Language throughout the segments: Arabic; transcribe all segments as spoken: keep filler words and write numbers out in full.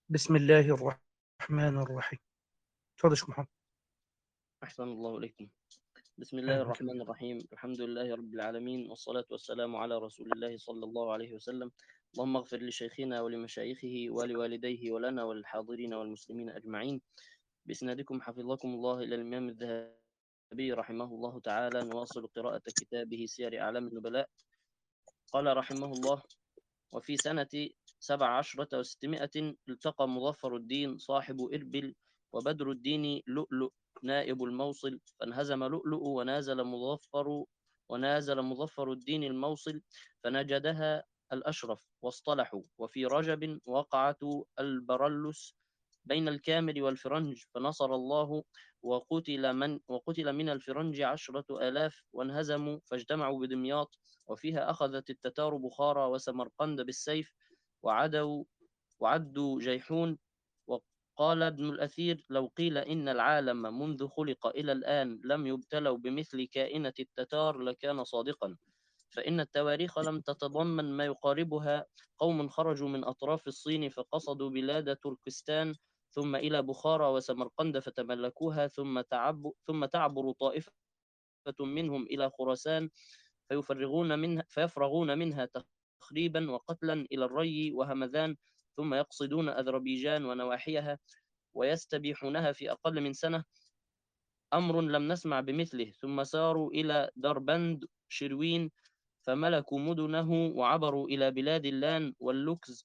بسم الله الرحمن الرحيم. اتفضل يا شيخ محمد. أحسن الله إليكم. بسم الله أهلا وسهلا. الرحمن الرحيم. الحمد لله رب العالمين، والصلاة والسلام على رسول الله صلى الله عليه وسلم. اللهم اغفر لشيخنا ولمشايخه ولوالديه ولنا وللحاضرين والمسلمين أجمعين. بإسنادكم حفظكم الله إلى الإمام الذهبي رحمه الله تعالى، نواصل قراءة كتابه سير أعلام النبلاء. قال رحمه الله: وفي سنة سبع عشرة وستمائة التقى مظفر الدين صاحب إربل وبدر الدين لؤلؤ نائب الموصل، فانهزم لؤلؤ ونازل مظفر ونازل مظفر الدين الموصل، فنجدها الأشرف واصطلحوا. وفي رجب وقعة البرلس بين الكامل والفرنج، فنصر الله، وقتل من وقتل من الفرنج عشرة آلاف، وانهزموا فاجتمعوا بدمياط، وفيها أخذت التتار بخارى وسمرقند بالسيف، وعدوا وعدوا جيحون. وقال ابن الأثير: لو قيل إن العالم منذ خلق إلى الآن لم يبتلوا بمثل كائنة التتار لكان صادقا، فإن التواريخ لم تتضمن ما يقاربها. قوم خرجوا من أطراف الصين فقصدوا بلاد تركستان، ثم إلى بخارى وسمرقند فتملكوها، ثم تعب ثم تعبر طائفة منهم إلى خراسان فيفرغون منها فيفرغون منها تخريبا وقتلا إلى الري وهمذان، ثم يقصدون أذربيجان ونواحيها ويستبيحونها في أقل من سنة، أمر لم نسمع بمثله. ثم ساروا إلى دربند شروين فملكوا مدنه، وعبروا إلى بلاد اللان واللوكز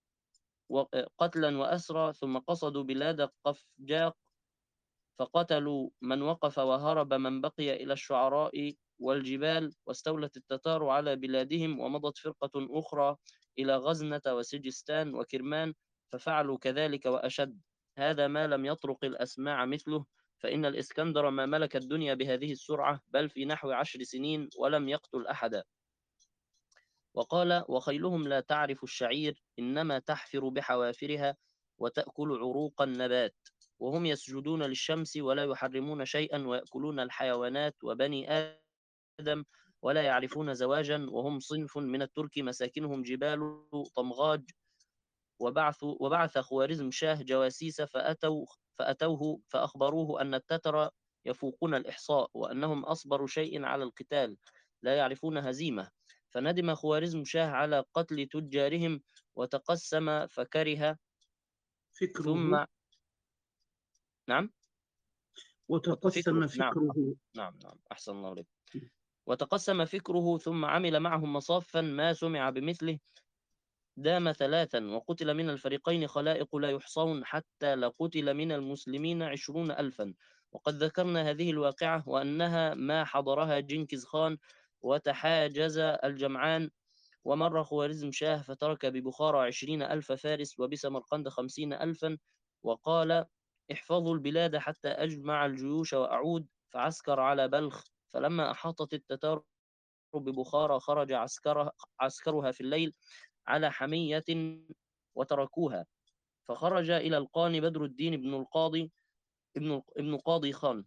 قتلا وأسرى، ثم قصدوا بلاد قفجاق فقتلوا من وقف وهرب من بقي إلى الشعراء والجبال، واستولت التتار على بلادهم. ومضت فرقة أخرى إلى غزنة وسجستان وكرمان ففعلوا كذلك وأشد. هذا ما لم يطرق الأسماع مثله، فإن الإسكندر ما ملك الدنيا بهذه السرعة بل في نحو عشر سنين ولم يقتل أحدا. وقال: وخيلهم لا تعرف الشعير، إنما تحفر بحوافرها وتأكل عروق النبات، وهم يسجدون للشمس ولا يحرمون شيئا، ويأكلون الحيوانات وبني آدم ولا يعرفون زواجا، وهم صنف من الترك مساكنهم جبال طمغاج. وبعث وبعث خوارزم شاه جواسيس فأتوا فأتوه فأخبروه أن التتر يفوقون الإحصاء، وأنهم أصبر شيء على القتال، لا يعرفون هزيمة. فندم خوارزم شاه على قتل تجارهم وتقسم فكره. فكره. ثم نعم فكره وتقسم نعم فكره. نعم نعم أحسن الله عليك. وتقسم فكره ثم عمل معهم مصافا ما سمع بمثله، دام ثلاثا، وقتل من الفريقين خلائق لا يحصون، حتى لقتل من المسلمين عشرون ألفا. وقد ذكرنا هذه الواقعة وأنها ما حضرها جنكيز خان وتحاجز الجمعان. ومر خوارزم شاه فترك ببخارى عشرين ألف فارس وبسمرقند خمسين ألفا، وقال: احفظوا البلاد حتى أجمع الجيوش وأعود. فعسكر على بلخ، فلما أحاطت التتار ببخارى خرج عسكرها, عسكرها في الليل على حمية وتركوها، فخرج إلى القان بدر الدين بن القاضي ابن ابن قاضي خان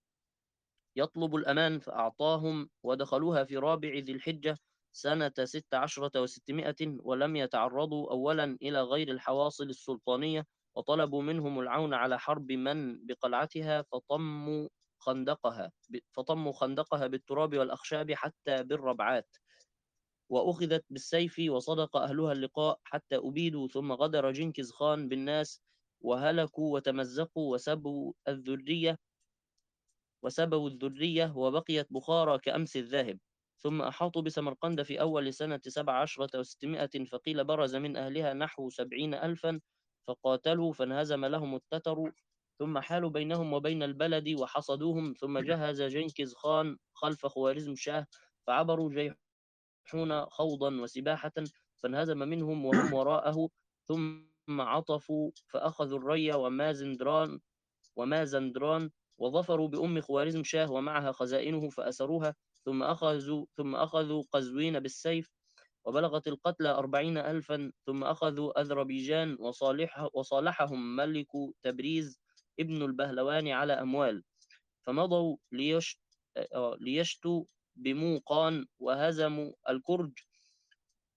يطلب الأمان، فأعطاهم، ودخلوها في رابع ذي الحجة سنة ست عشرة وستمائة، ولم يتعرضوا أولا إلى غير الحواصل السلطانية، وطلبوا منهم العون على حرب من بقلعتها، فطموا خندقها فطموا خندقها بالتراب والأخشاب حتى بالربعات، وأخذت بالسيف، وصدق أهلها اللقاء حتى أبيدوا. ثم غدر جنكيز خان بالناس وهلكوا وتمزقوا وسبوا الذرية وسبوا الذرية وبقيت بخارى كأمس الذاهب. ثم أحاطوا بسمرقند في أول سنة سبع عشرة وستمائة، فقيل برز من أهلها نحو سبعين ألفا، فقاتلوا فانهزم لهم التتر، ثم حالوا بينهم وبين البلد وحصدوهم. ثم جهز جنكيز خان خلف خوارزم شاه، فعبروا جيحون خوضا وسباحة، فانهزم منهم وهم وراءه. ثم عطفوا فأخذوا الري ومازندران ومازندران وظفروا بأم خوارزم شاه ومعها خزائنه فأسروها. ثم أخذوا ثم أخذوا قزوين بالسيف، وبلغت القتلى أربعين ألفا. ثم أخذوا أذربيجان وصالح وصالحهم ملك تبريز ابن البهلوان على أموال، فمضوا ليش ليشتوا بموقان وهزموا الكرج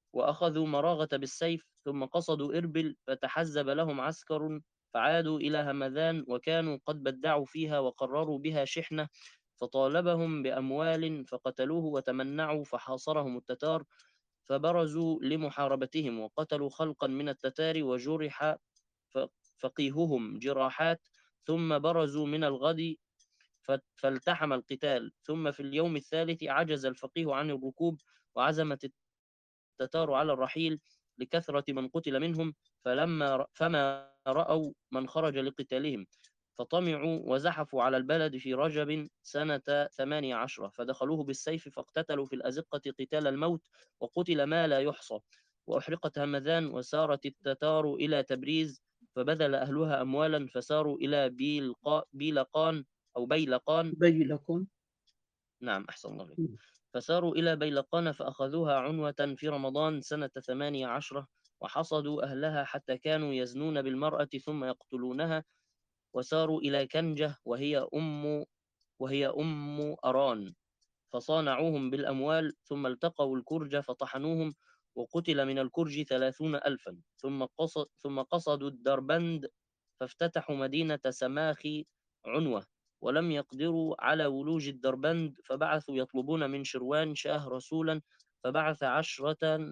وأخذوا مراغة بالسيف، ثم قصدوا إربل فتحزب لهم عسكر فعادوا إلى همذان، وكانوا قد بدعوا فيها وقرروا بها شحنة، فطالبهم بأموال فقتلوه وتمنعوا، فحاصرهم التتار فبرزوا لمحاربتهم وقتلوا خلقا من التتار، وجرح ف- فقيههم جراحات، ثم برزوا من الغد ف- فالتحم القتال. ثم في اليوم الثالث عجز الفقيه عن الركوب، وعزمت التتار على الرحيل لكثرة من قتل منهم، فلما فما رأوا من خرج لقتالهم فطمعوا وزحفوا على البلد في رجب سنة ثمانية عشر، فدخلوه بالسيف فاقتتلوا في الأزقة قتال الموت، وقتل ما لا يحصى، وأحرقت همذان، وسارت التتار إلى تبريز، فبذل أهلها أموالا فساروا إلى بيلقا بيلقان أو بيلقان. بيلكم. نعم أحسن الله عليك. فساروا إلى بيلقان فأخذوها عنوة في رمضان سنة ثمانية عشرة، وحصدوا أهلها حتى كانوا يزنون بالمرأة ثم يقتلونها. وساروا إلى كنجة وهي أم وهي أم أران، فصانعوهم بالأموال، ثم التقوا الكرج فطحنوهم، وقتل من الكرج ثلاثون ألفا. ثم قصد ثم قصدوا الدربند فافتتحوا مدينة سماخي عنوة، ولم يقدروا على ولوج الدربند، فبعثوا يطلبون من شروان شاه رسولا، فبعث عشرة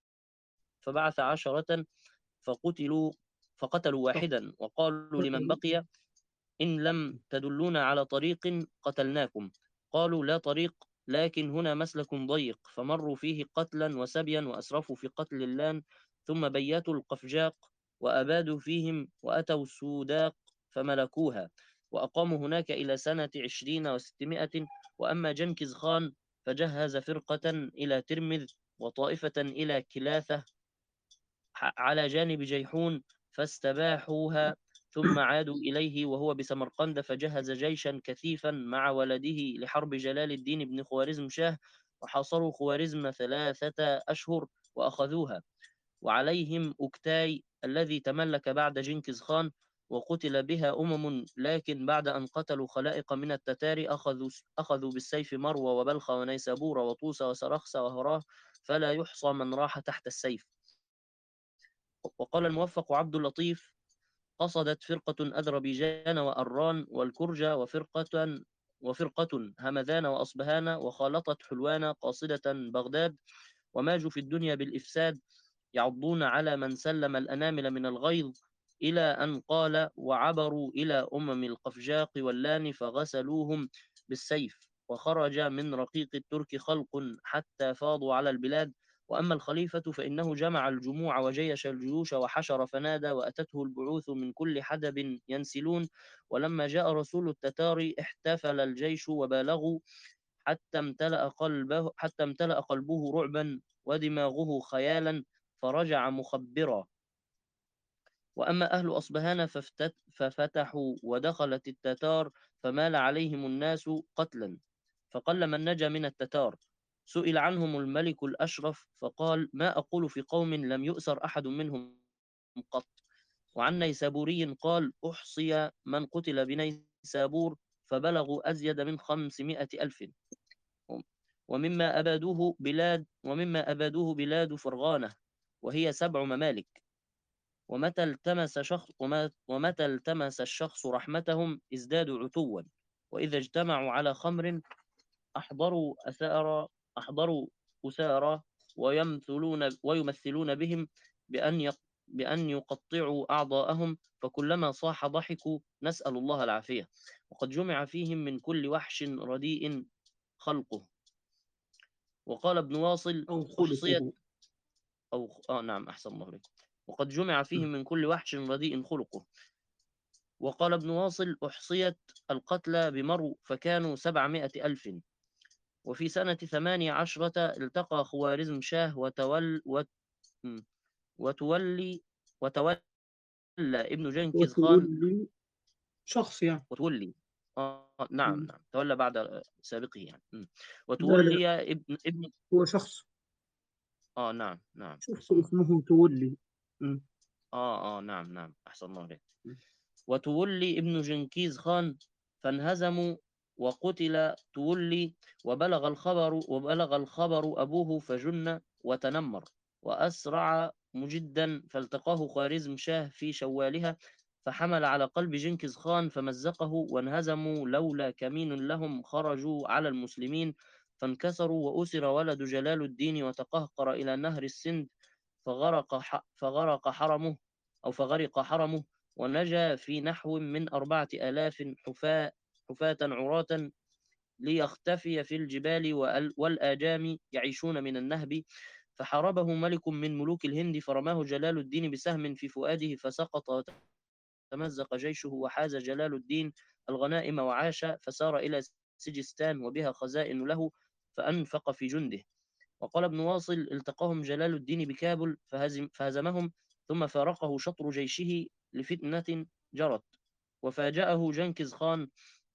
فبعث عشرة فقتلوا فقتلوا واحدا، وقالوا لمن فقتلوا. بقي: إن لم تدلونا على طريق قتلناكم. قالوا: لا طريق، لكن هنا مسلك ضيق، فمروا فيه قتلا وسبيا، وأسرفوا في قتل اللان، ثم بيتوا القفجاق وأبادوا فيهم، وأتوا السوداق فملكوها، وأقاموا هناك إلى سنة عشرين وستمائة. وأما جنكز خان فجهز فرقة إلى ترمذ، وطائفة إلى كلاثة على جانب جيحون، فاستباحوها، ثم عادوا إليه وهو بسمرقند، فجهز جيشا كثيفا مع ولده لحرب جلال الدين بن خوارزم شاه، وحاصروا خوارزم ثلاثة أشهر وأخذوها، وعليهم أكتاي الذي تملك بعد جنكز خان، وقتل بها أمم، لكن بعد أن قتلوا خلائق من التتار أخذوا أخذوا بالسيف مروى وبلخ ونيسابور وطوس وسرخس وهراه، فلا يحصى من راح تحت السيف. وقال الموفق عبد اللطيف: قصدت فرقة أذربيجان وأران والكرجة، وفرقة وفرقة همذان وأصبهان، وخالطت حلوان قاصدة بغداد، وماجوا في الدنيا بالإفساد، يعضون على من سلم الأنامل من الغيظ، إلى أن قال: وعبروا إلى أمم القفجاق واللان فغسلوهم بالسيف، وخرج من رقيق الترك خلق حتى فاضوا على البلاد. وأما الخليفة فإنه جمع الجموع وجيش الجيوش وحشر فنادى، وأتته البعوث من كل حدب ينسلون. ولما جاء رسول التتار احتفل الجيش وبالغوا، حتى امتلأ قلبه حتى امتلأ قلبه رعبا ودماغه خيالا، فرجع مخبرا. وأما أهل أصبهان فافتت ففتحوا، ودخلت التتار، فمال عليهم الناس قتلا، فقل من نجا من التتار. سئل عنهم الملك الأشرف فقال: ما أقول في قوم لم يؤسر أحد منهم قط. وعن نيسابوري قال: أحصي من قتل بنيسابور فبلغوا أزيد من خمسمائة ألف. ومما أبادوه بلاد ومما أبادوه بلاد فرغانة، وهي سبع ممالك. ومتى التمس شخص ومتى التمس الشخص رحمتهم ازدادوا عتوا، وإذا اجتمعوا على خمر أحضروا أسارى أحضروا أسارى، ويمثلون ويمثلون بهم بأن يق بأن يقطعوا أعضاءهم، فكلما صاح ضحكوا، نسأل الله العافية. وقد جمع فيهم من كل وحش رديء خلقه. وقال ابن واصل: أو أحصيت خلقه. أو آه نعم أحسن الله عليك. وقد جمع فيهم من كل وحش رديء خلقه. وقال ابن واصل: أحصيت القتلى بمرو فكانوا سبعمائة ألف. وفي سنة ثمانية عشرة التقى خوارزم شاه وتول وت... وتولي وتولى ابن جنكز خان. وتولي شخص يعني. وتولي آه نعم مم. نعم تولى بعد سابقه يعني. م. لا لا، وتولي ابن ابن هو شخص. آه نعم نعم شخص أحسن الله. اسمه تولي. مم. آه آه نعم نعم أحسن الله عليك. مم. وتولي ابن جنكيز خان فانهزموا، وقتل تولي، وبلغ الخبر وبلغ الخبر أبوه فجن وتنمر. وأسرع مجدا، فالتقاه خوارزم شاه في شوالها، فحمل على قلب جنكيز خان فمزقه، وانهزموا لولا كمين لهم خرجوا على المسلمين، فانكسروا، وأسر ولد جلال الدين وتقهقر إلى نهر السند، فغرق ح- فغرق حرمه أو فغرق حرمه، ونجا في نحو من أربعة آلاف حفاة حفاة عراة، ليختفي في الجبال وال- والآجام يعيشون من النهب. فحاربه ملك من ملوك الهند، فرماه جلال الدين بسهم في فؤاده فسقط، وتمزق جيشه، وحاز جلال الدين الغنائم وعاش، فسار إلى سجستان وبها خزائن له، فأنفق في جنده. وقال ابن واصل: التقاهم جلال الدين بكابل فهزم فهزمهم، ثم فارقه شطر جيشه لفتنة جرت، وفاجأه جنكز خان،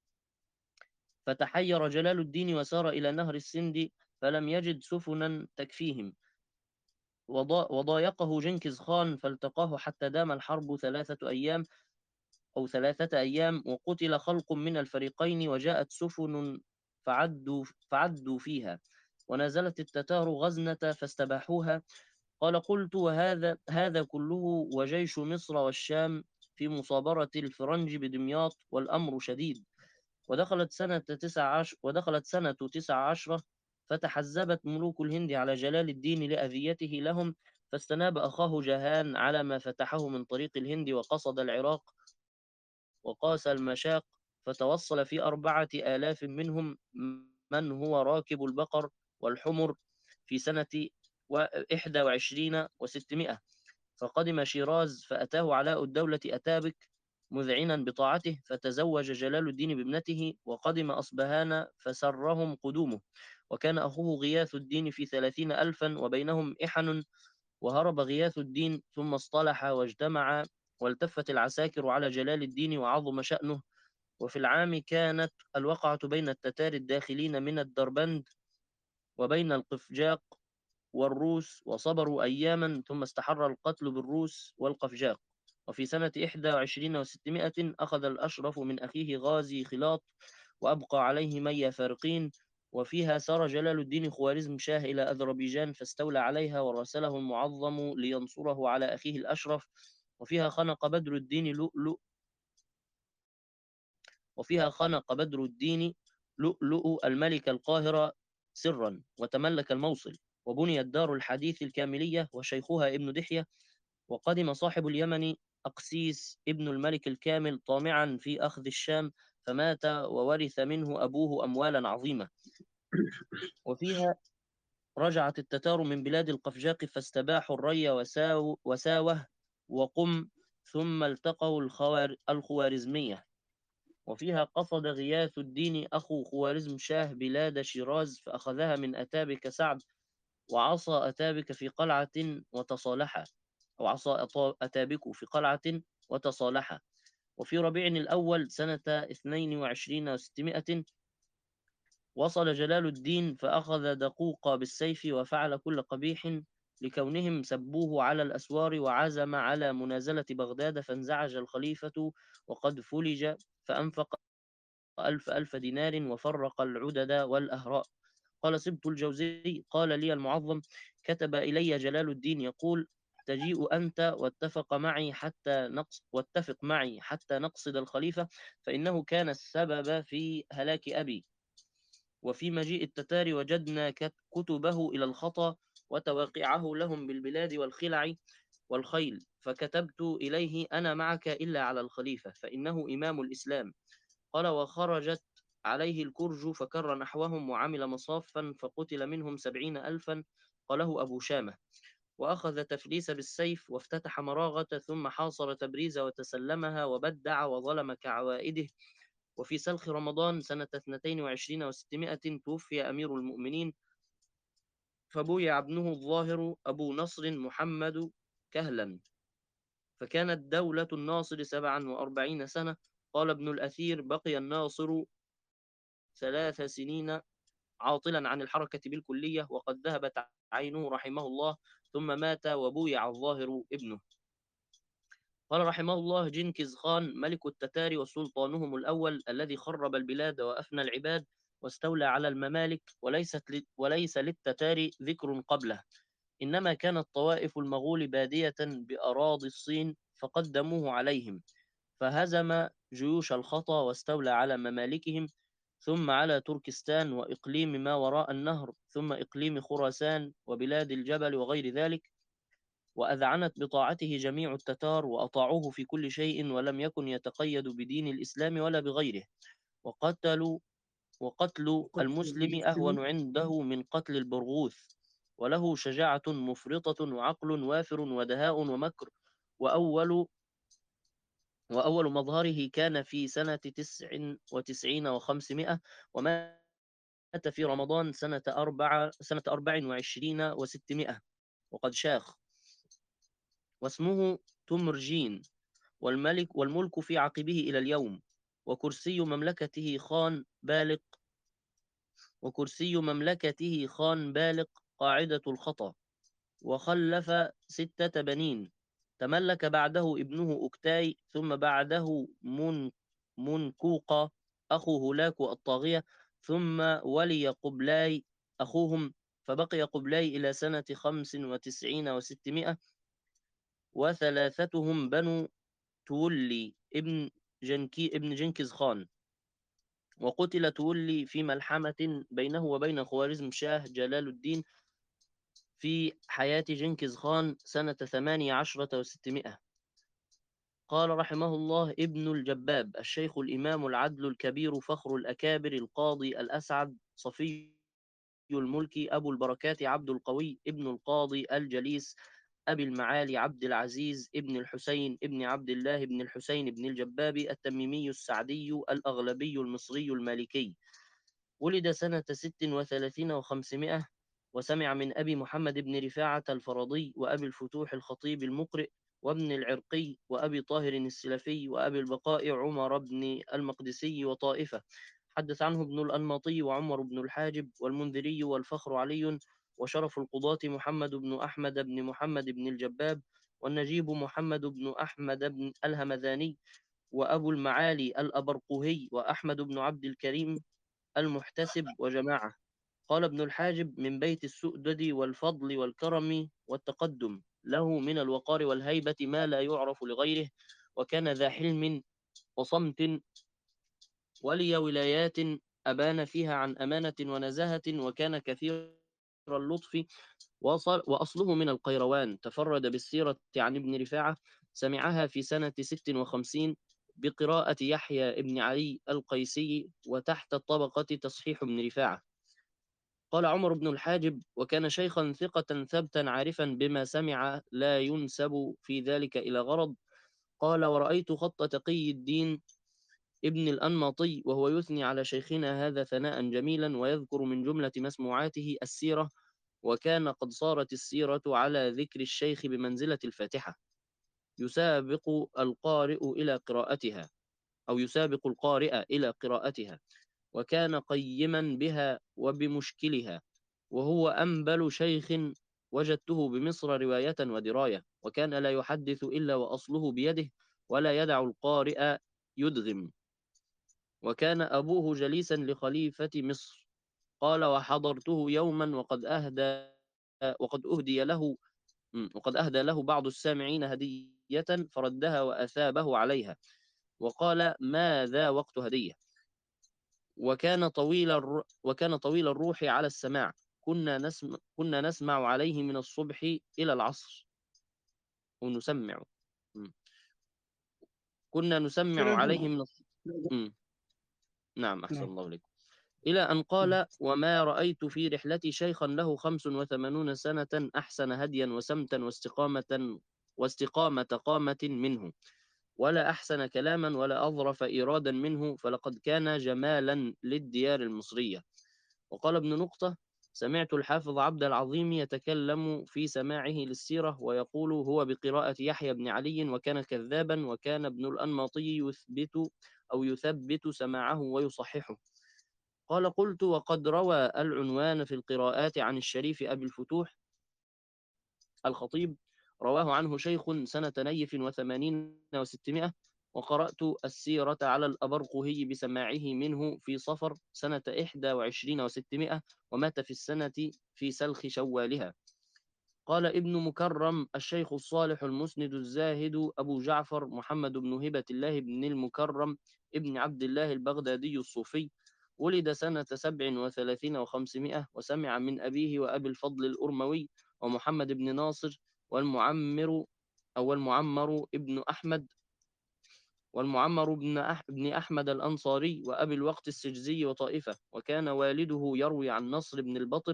فتحير جلال الدين وسار إلى نهر السند، فلم يجد سفنا تكفيهم، وضا- وضايقه جنكز خان، فالتقاه حتى دام الحرب ثلاثة أيام أو ثلاثة أيام، وقتل خلق من الفريقين، وجاءت سفن فعدوا فعدوا فيها، ونزلت التتار غزنة فاستباحوها. قال: قلت: وهذا هذا كله وجيش مصر والشام في مصابرة الفرنج بدمياط، والأمر شديد. ودخلت سنة تسع عشر ودخلت سنة تسع عشرة، فتحزبت ملوك الهند على جلال الدين لأذيته لهم، فاستناب أخاه جهان على ما فتحه من طريق الهند، وقصد العراق وقاس المشاق، فتوصل في أربعة آلاف منهم من هو راكب البقر والحمر في سنة إحدى وعشرين وستمائة، فقدم شيراز، فأتاه علاء الدولة أتابك مذعنا بطاعته، فتزوج جلال الدين بابنته، وقدم أصبهان فسرهم قدومه، وكان أخوه غياث الدين في ثلاثين ألفا وبينهم إحن، وهرب غياث الدين، ثم اصطلح واجتمع، والتفت العساكر على جلال الدين وعظم شأنه. وفي العام كانت الوقعة بين التتار الداخلين من الدربند وبين القفجاق والروس، وصبروا أياما، ثم استحر القتل بالروس والقفجاق. وفي سنة إحدى وعشرين وستمائة أخذ الأشرف من أخيه غازي خلاط، وأبقى عليه مي فارقين، وفيها سار جلال الدين خوارزم شاه إلى أذربيجان، فاستولى عليها، وراسله المعظم لينصره على أخيه الأشرف. وفيها خنق بدر الدين لؤلؤ وفيها خنق بدر الدين لؤلؤ الملك القاهرة سرا، وتملك الموصل، وبنيت دار الحديث الكاملية، وشيخها ابن دحية. وقدم صاحب اليمن أقسيس ابن الملك الكامل طامعا في أخذ الشام، فمات، وورث منه أبوه أموالا عظيمة. وفيها رجعت التتار من بلاد القفجاق، فاستباحوا الري وساو وساوه وقم، ثم التقوا الخوار الخوارزمية. وفيها قصد غياث الدين أخو خوارزم شاه بلاد شيراز، فأخذها من أتابك سعد، وعصى أتابك في قلعة وتصالحا أو عصى أتابك في قلعة وتصالحا. وفي ربيع الأول سنة اثنين وعشرين وستمائة وصل جلال الدين، فأخذ دقوق بالسيف، وفعل كل قبيح، لكونهم سبوه على الأسوار، وعزم على منازلة بغداد، فانزعج الخليفة وقد فلج، فأنفق ألف ألف دينار، وفرق العدد والأهراء. قال سبط الجوزي: قال لي المعظم: كتب إلي جلال الدين يقول: تجيء أنت واتفق معي حتى نقص واتفق معي حتى نقصد الخليفة، فإنه كان السبب في هلاك أبي. وفي مجيء التتار وجدنا كتبه إلى الخطا، وتواقعه لهم بالبلاد والخلع والخيل، فكتبت إليه: أنا معك إلا على الخليفة، فإنه إمام الإسلام. قال: وخرجت عليه الكرج، فكر نحوهم، وعمل مصافا، فقتل منهم سبعين ألفا. قاله أبو شامة. وأخذ تفليس بالسيف، وافتتح مراغة، ثم حاصر تبريز وتسلمها، وبدع وظلم كعوائده. وفي سلخ رمضان سنة اثنتين وعشرين وستمائة توفي أمير المؤمنين، فبويع ابنه الظاهر أبو نصر محمد كهلا، فكانت دولة الناصر سبعا وأربعين سنة. قال ابن الأثير: بقي الناصر ثلاث سنين عاطلا عن الحركة بالكلية، وقد ذهبت عينه رحمه الله، ثم مات، وبويع الظاهر ابنه. قال رحمه الله: جنكز خان ملك التتار وسلطانهم الأول، الذي خرب البلاد وأفنى العباد واستولى على الممالك، وليست وليس للتتار ذكر قبله، إنما كانت طوائف المغول بادية بأراضي الصين فقدموه عليهم، فهزم جيوش الخطا واستولى على ممالكهم، ثم على تركستان وإقليم ما وراء النهر، ثم إقليم خراسان وبلاد الجبل وغير ذلك، وأذعنت بطاعته جميع التتار وأطاعوه في كل شيء، ولم يكن يتقيد بدين الإسلام ولا بغيره، وقتلوا وقتل وقتل المسلم أهون المسلم. عنده من قتل البرغوث، وله شجاعة مفرطة وعقل وافر ودهاء ومكر. وأول وأول مظهره كان في سنة تسع وتسعين وخمسمائة، ومات في رمضان سنة أربع سنة أربع وعشرين وستمائة وقد شاخ، واسمه تمرجين، والملك والملك في عقبه إلى اليوم، وكرسي مملكته خان بالق وكرسي مملكته خان بالق قاعدة الخطأ، وخلف ستة بنين. تملك بعده ابنه أكتاي، ثم بعده من منكوقة أخو هولاك الطاغية، ثم ولي قبلاي أخوهم، فبقي قبلاي إلى سنة خمس وتسعين وستمائة، وثلاثتهم بنو تولي ابن جنكي ابن جنكيز خان. وقتل تولي في ملحمة بينه وبين خوارزم شاه جلال الدين في حياة جنكيز خان سنة ثمانية عشرة وستمائة. قال رحمه الله ابن الجباب الشيخ الإمام العدل الكبير فخر الأكابر القاضي الأسعد صفي الملك أبو البركات عبد القوي ابن القاضي الجليس أبي المعالي عبد العزيز ابن الحسين ابن عبد الله ابن الحسين ابن الجباب التميمي السعدي الأغلبي المصري المالكي. ولد سنة ست وثلاثين وخمسمائة، وسمع من أبي محمد بن رفاعة الفرضي وأبي الفتوح الخطيب المقرئ وابن العرقي وأبي طاهر السلفي وأبي البقاء عمر بن المقدسي وطائفة. حدث عنه ابن الأنماطي وعمر بن الحاجب والمنذري والفخر علي، وشرف القضاة محمد بن أحمد بن محمد بن الجباب، والنجيب محمد بن أحمد بن الهمذاني، وأبو المعالي الأبرقهي، وأحمد بن عبد الكريم المحتسب، وجماعة. قال ابن الحاجب من بيت السؤدد والفضل والكرم والتقدم، له من الوقار والهيبة ما لا يعرف لغيره، وكان ذا حلم وصمت ولي ولايات أبان فيها عن أمانة ونزاهة، وكان كثير اللطف، وصل وأصله من القيروان. تفرد بالسيرة عن ابن رفاعة، سمعها في سنة ست وخمسين بقراءة يحيى ابن علي القيسي، وتحت الطبقة تصحيح ابن رفاعة. قال عمر بن الحاجب وكان شيخا ثقة ثبتا عارفا بما سمع لا ينسب في ذلك إلى غرض. قال ورأيت خط تقي الدين ابن الأنماطي وهو يثني على شيخنا هذا ثناء جميلا، ويذكر من جملة مسموعاته السيرة، وكان قد صارت السيرة على ذكر الشيخ بمنزلة الفاتحة، يسابق القارئ إلى قراءتها أو يسابق القارئ إلى قراءتها، وكان قيما بها وبمشكلها، وهو أنبل شيخ وجدته بمصر رواية ودراية، وكان لا يحدث إلا وأصله بيده، ولا يدع القارئ يدغم، وكان أبوه جليسا لخليفة مصر. قال وحضرته يوما وقد أهدى وقد أهدي له وقد أهدى له بعض السامعين هدية فردها وأثابه عليها، وقال ماذا وقت هدية. وكان طويل الر... وكان طويل الروح على السماع، كنا نسمع كنا نسمع عليه من الصبح إلى العصر ونسمع م. كنا نسمع عليه كلام. من الص... م. نعم أحسن نعم. الله إليكم. إلى أن قال وما رأيت في رحلتي شيخا له خمس وثمانون سنة أحسن هديا وسمتا واستقامة واستقامة قامة منه، ولا أحسن كلاما ولا أظرف إيرادا منه، فلقد كان جمالا للديار المصرية. وقال ابن نقطة سمعت الحافظ عبد العظيم يتكلم في سماعه للسيرة ويقول هو بقراءة يحيى بن علي، وكان كذابا، وكان ابن الأنماطي يثبت أو يثبت سماعه ويصححه. قال قلت وقد روى العنوان في القراءات عن الشريف أبي الفتوح الخطيب، رواه عنه شيخ سنة نيف وثمانين وستمائة، وقرأت السيرة على الأبرقهي بسماعه منه في صفر سنة إحدى وعشرين وستمائة، ومات في السنة في سلخ شوالها. قال ابن مكرم الشيخ الصالح المسند الزاهد أبو جعفر محمد بن هبة الله بن المكرم ابن عبد الله البغدادي الصوفي، ولد سنة سبع وثلاثين وخمسمائة، وسمع من أبيه وأبي الفضل الأرموي ومحمد بن ناصر والمعمر أو المعمر ابن أحمد والمعمر بن أح بن أحمد الأنصاري وأبي الوقت السجزي وطائفة، وكان والده يروي عن نصر بن البطر،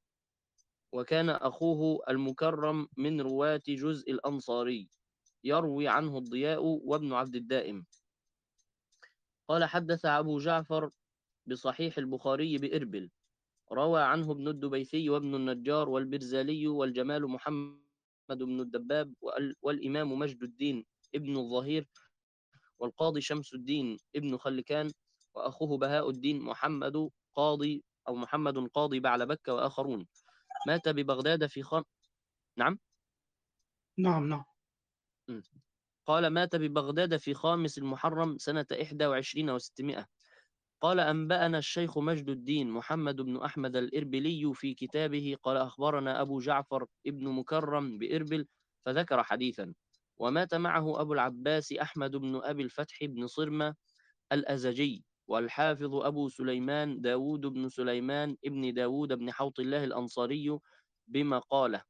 وكان أخوه المكرم من رواة جزء الأنصاري يروي عنه الضياء وابن عبد الدائم. قال حدث أبو جعفر بصحيح البخاري بإربل، روى عنه ابن الدبيثي وابن النجار والبرزالي والجمال محمد بن الدباب والإمام مجد الدين ابن الظهير والقاضي شمس الدين ابن خلكان وأخوه بهاء الدين محمد قاضي أو محمد قاضي بعلبك وآخرون. مات ببغداد في خم... نعم نعم نعم. م. قال مات ببغداد في خامس المحرم سنة إحدى وعشرين وستمائة. قال أنبأنا الشيخ مجد الدين محمد بن أحمد الإربلي في كتابه، قال أخبرنا أبو جعفر ابن مكرم بإربل، فذكر حديثا. ومات معه أبو العباس أحمد بن أبي الفتح بن صرمة الأزجي، والحافظ أبو سليمان داود بن سليمان ابن داود بن حوط الله الأنصاري بمقالة،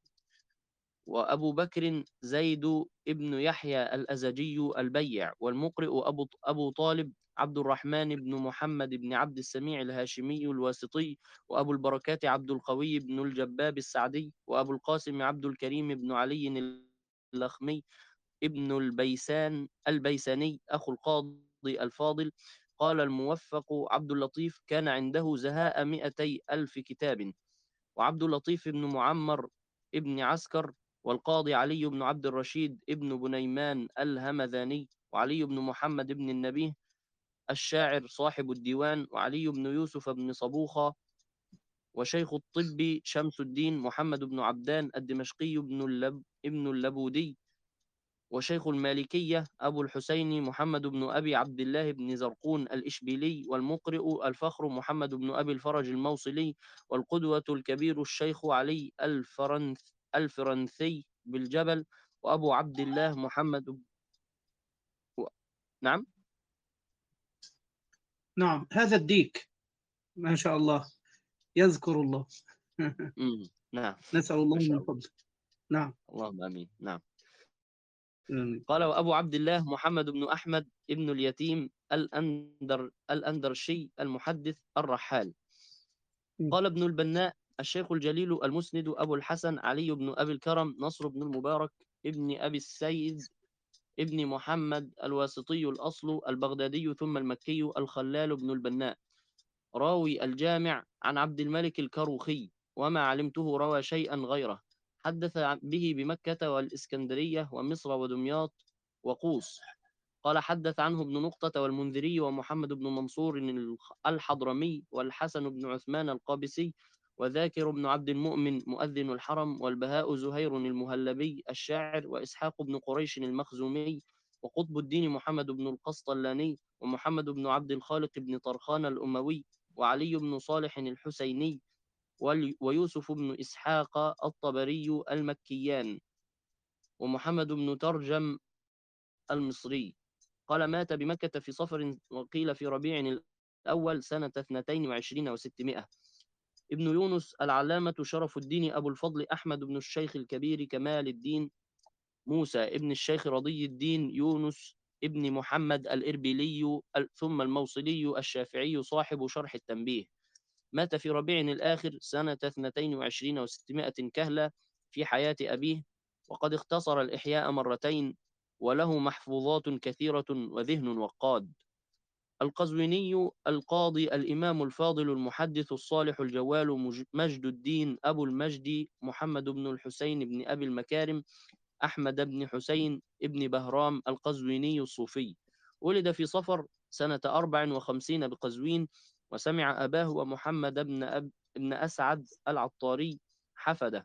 وأبو بكر زيد ابن يحيى الأزجي البيع، والمقرئ أبو, أبو طالب عبد الرحمن بن محمد بن عبد السميع الهاشمي الواسطي، وأبو البركات عبد القوي بن الجباب السعدي، وأبو القاسم عبد الكريم بن علي اللخمي ابن البيسان البيساني أخو القاضي الفاضل. قال الموفق عبد اللطيف كان عنده زهاء مئتي ألف كتاب. وعبد اللطيف بن معمر ابن عسكر، والقاضي علي بن عبد الرشيد ابن بنيمان الهمذاني، وعلي بن محمد بن النبيه الشاعر صاحب الديوان، وعلي بن يوسف بن صبوخة، وشيخ الطب شمس الدين محمد بن عبدان الدمشقي ابن اللب ابن اللبودي، وشيخ المالكية أبو الحسين محمد بن أبي عبد الله بن زرقون الإشبيلي، والمقرئ الفخر محمد بن أبي الفرج الموصلي، والقدوة الكبير الشيخ علي الفرنث الفرنثي بالجبل، وأبو عبد الله محمد ب... و... نعم نعم هذا الديك ما شاء الله يذكر الله. مم. نعم نسأل ما الله شاء من الله. فضله. نعم. اللهم آمين. نعم. آمين. قال وأبو عبد الله محمد بن أحمد ابن اليتيم الأندر الأندرشي المحدث الرحال. قال ابن البناء الشيخ الجليل المسند أبو الحسن علي بن أبي الكرم نصر بن المبارك ابن أبي السيد ابن محمد الواسطي الأصل البغدادي ثم المكي الخلال بن البناء، راوي الجامع عن عبد الملك الكروخي، وما علمته روى شيئا غيره. حدث به بمكة والإسكندرية ومصر ودمياط وقوس. قال حدث عنه ابن نقطة والمنذري ومحمد بن منصور الحضرمي والحسن بن عثمان القابسي وذاكر بن عبد المؤمن مؤذن الحرم والبهاء زهير المهلبي الشاعر وإسحاق بن قريش المخزومي وقطب الدين محمد بن القسطلاني ومحمد بن عبد الخالق بن طرخان الأموي وعلي بن صالح الحسيني ويوسف بن إسحاق الطبري المكيان ومحمد بن ترجم المصري. قال مات بمكة في صفر، وقيل في ربيع الأول سنة اثنتين وعشرين وستمائة. ابن يونس العلامة شرف الدين أبو الفضل أحمد بن الشيخ الكبير كمال الدين موسى ابن الشيخ رضي الدين يونس ابن محمد الإربيلي ثم الموصلي الشافعي صاحب شرح التنبيه. مات في ربيع الآخر سنة اثنتين وعشرين وستمائة كهلة في حياة أبيه، وقد اختصر الإحياء مرتين، وله محفوظات كثيرة وذهن وقاد. القزويني القاضي الإمام الفاضل المحدث الصالح الجوال مجد الدين أبو المجد محمد بن الحسين بن أبي المكارم أحمد بن حسين بن بهرام القزويني الصوفي، ولد في صفر سنة أربع وخمسين بقزوين، وسمع أباه ومحمد بن, أب بن أسعد العطاري حفده،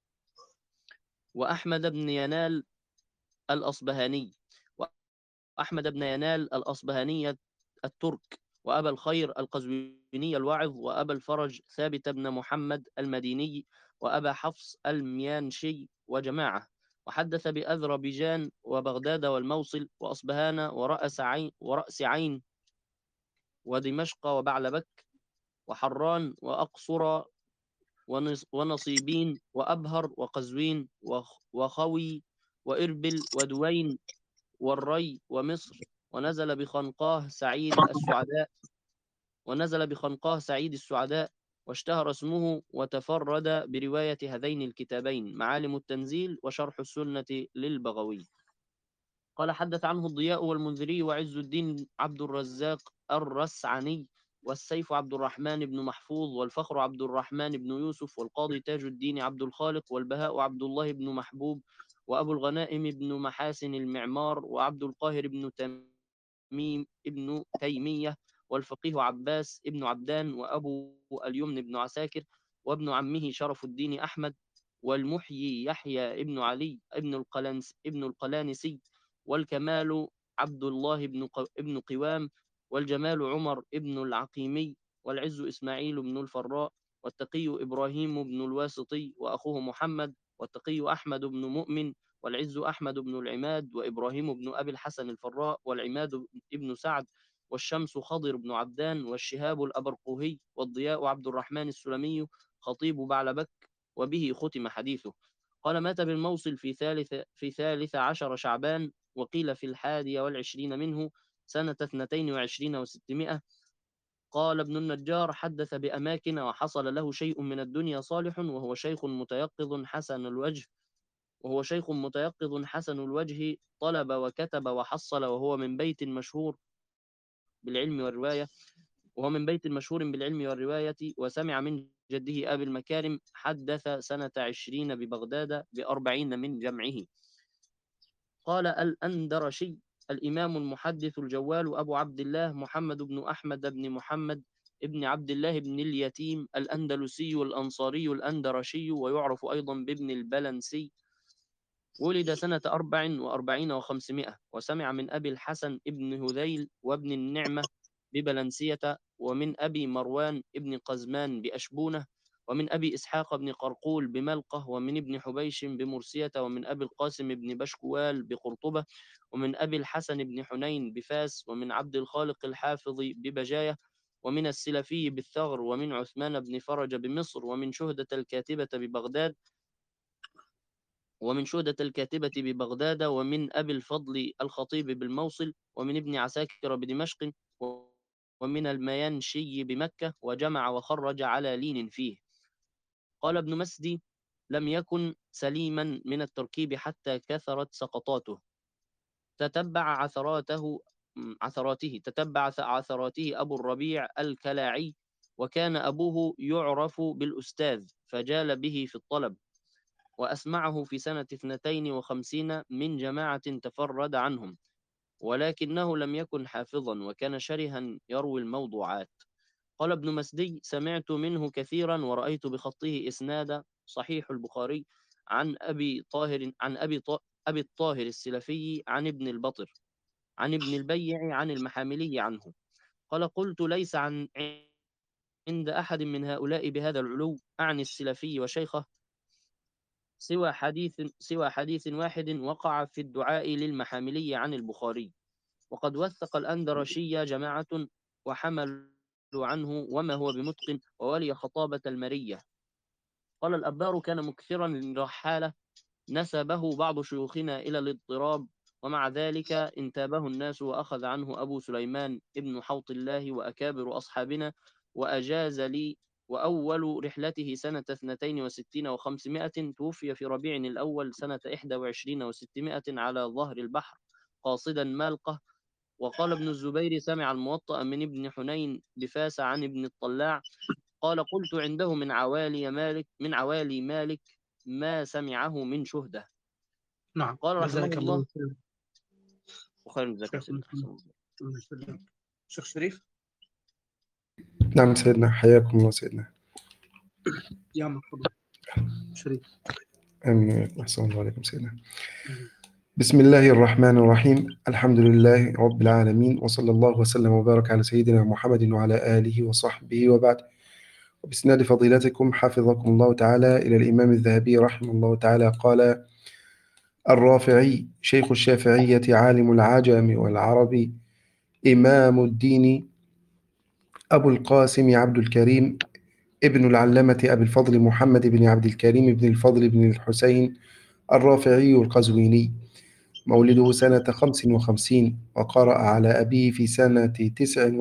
وأحمد بن ينال الأصبهاني وأحمد بن ينال الأصبهاني الترك، وأبا الخير القزويني الواعظ، وأبا الفرج ثابت بن محمد المديني، وأبا حفص الميانشي وجماعة. وحدث بأذربيجان وبغداد والموصل وأصبهان ورأس عين, ورأس عين ودمشق وبعلبك وحران وأقصر ونصيبين وأبهر وقزوين وخوي وإربل ودوين والري ومصر. ونزل بخنقاه سعيد السعداء ونزل بخنقاه سعيد السعداء واشتهر اسمه وتفرد برواية هذين الكتابين معالم التنزيل وشرح السنة للبغوي. قال حدث عنه الضياء والمنذري وعز الدين عبد الرزاق الرسعني والسيف عبد الرحمن بن محفوظ والفخر عبد الرحمن بن يوسف والقاضي تاج الدين عبد الخالق والبهاء عبد الله بن محبوب وأبو الغنائم بن محاسن المعمار وعبد القاهر بن تميم ابن تيمية والفقيه عباس ابن عبدان وأبو اليمن بن عساكر وابن عمه شرف الدين أحمد والمحيي يحيى ابن علي ابن القلانس ابن القلانسي والكمال عبد الله بن ابن قوام والجمال عمر ابن العقيمي والعز إسماعيل بن الفراء والتقي إبراهيم بن الواسطي وأخوه محمد والتقي أحمد بن مؤمن والعز أحمد بن العماد وإبراهيم بن أبي الحسن الفراء والعماد بن سعد والشمس خضر بن عبدان والشهاب الأبرقوهي والضياء عبد الرحمن السلمي خطيب بعلبك وبه ختم حديثه. قال مات بالموصل في ثالث في ثالث عشر شعبان وقيل في الحادي والعشرين منه سنة اثنتين وعشرين وستمائة. قال ابن النجار حدث بأماكن وحصل له شيء من الدنيا صالح وهو شيخ متيقظ حسن الوجه وهو شيخ متيقظ حسن الوجه طلب وكتب وحصل وهو من بيت مشهور بالعلم والرواية وهو من بيت مشهور بالعلم والرواية وسمع من جده أبي المكارم حدث سنة عشرين ببغداد بأربعين من جمعه. قال الأندرشي الإمام المحدث الجوال أبو عبد الله محمد بن أحمد بن محمد ابن عبد الله بن اليتيم الأندلسي الأنصاري الأندرشي ويعرف أيضا بابن البلنسي ولد سنة أربع وأربعين وخمسمائة وسمع من أبي الحسن ابن هذيل وابن النعمة ببلنسية ومن أبي مروان ابن قزمان بأشبونة ومن أبي إسحاق بن قرقول بملقة ومن ابن حبيش بمرسية ومن أبي القاسم بن بشكوال بقرطبة ومن أبي الحسن بن حنين بفاس ومن عبد الخالق الحافظ ببجاية ومن السلفي بالثغر ومن عثمان بن فرج بمصر ومن شهدة الكاتبة ببغداد ومن شهدة الكاتبة ببغداد ومن أبي الفضل الخطيب بالموصل ومن ابن عساكر بدمشق ومن الميانشي بمكة وجمع وخرج على لين فيه. قال ابن مسدي لم يكن سليما من التركيب حتى كثرت سقطاته تتبع عثراته عثراته تتبع عثراته أبو الربيع الكلاعي وكان أبوه يعرف بالأستاذ فجال به في الطلب وأسمعه في سنة اثنتين وخمسين من جماعة تفرد عنهم ولكنه لم يكن حافظا وكان شرها يروي الموضوعات. قال ابن مسدي سمعت منه كثيرا ورأيت بخطه إسناد صحيح البخاري عن أبي طاهر عن أبي ط... أبي الطاهر السلفي عن ابن البطر عن ابن البيع عن المحاملي عنه. قال قلت ليس عن عند أحد من هؤلاء بهذا العلو أعني السلفي وشيخه سوى حديث سوى حديث واحد وقع في الدعاء للمحاملي عن البخاري وقد وثق الأندرشي جماعة وحملوا عنه وما هو بمتقن وولي خطابة المرية. قال الأبار كان مكثرا للرحالة نسبه بعض شيوخنا إلى الاضطراب ومع ذلك انتابه الناس وأخذ عنه أبو سليمان ابن حوط الله وأكابر أصحابنا وأجاز لي. وأول رحلته سنة اثنتين وستين وخمسمائة توفي في ربيع الأول سنة إحدى وعشرين وستمائة على ظهر البحر قاصدا مالقة. وقال ابن الزبير سمع الموطأ من ابن حنين بفاس عن ابن الطلاع قال قلت عنده من عوالي مالك من عوالي مالك ما سمعه من شهدة. نعم قال رحمه جزاك الله الله خير. وخير جزاك شيخ الله. شيخ شريف. نعم سيدنا حياكم الله سيدنا. يا مرحبا شريف. آمين. أحسن الله عليكم سيدنا. بسم الله الرحمن الرحيم الحمد لله رب العالمين وصلى الله وسلم وبارك على سيدنا محمد وعلى آله وصحبه وبعد. وبإسناد فضيلتكم حفظكم الله تعالى إلى الإمام الذهبي رحمه الله تعالى قال: الرافعي شيخ الشافعية عالم العجم والعرب إمام الدين أبو القاسم عبد الكريم ابن العلامة أبي الفضل محمد بن عبد الكريم بن الفضل بن الحسين الرافعي القزويني، مولده سنة خمس وخمسين، وقرأ على أبيه في سنة تسع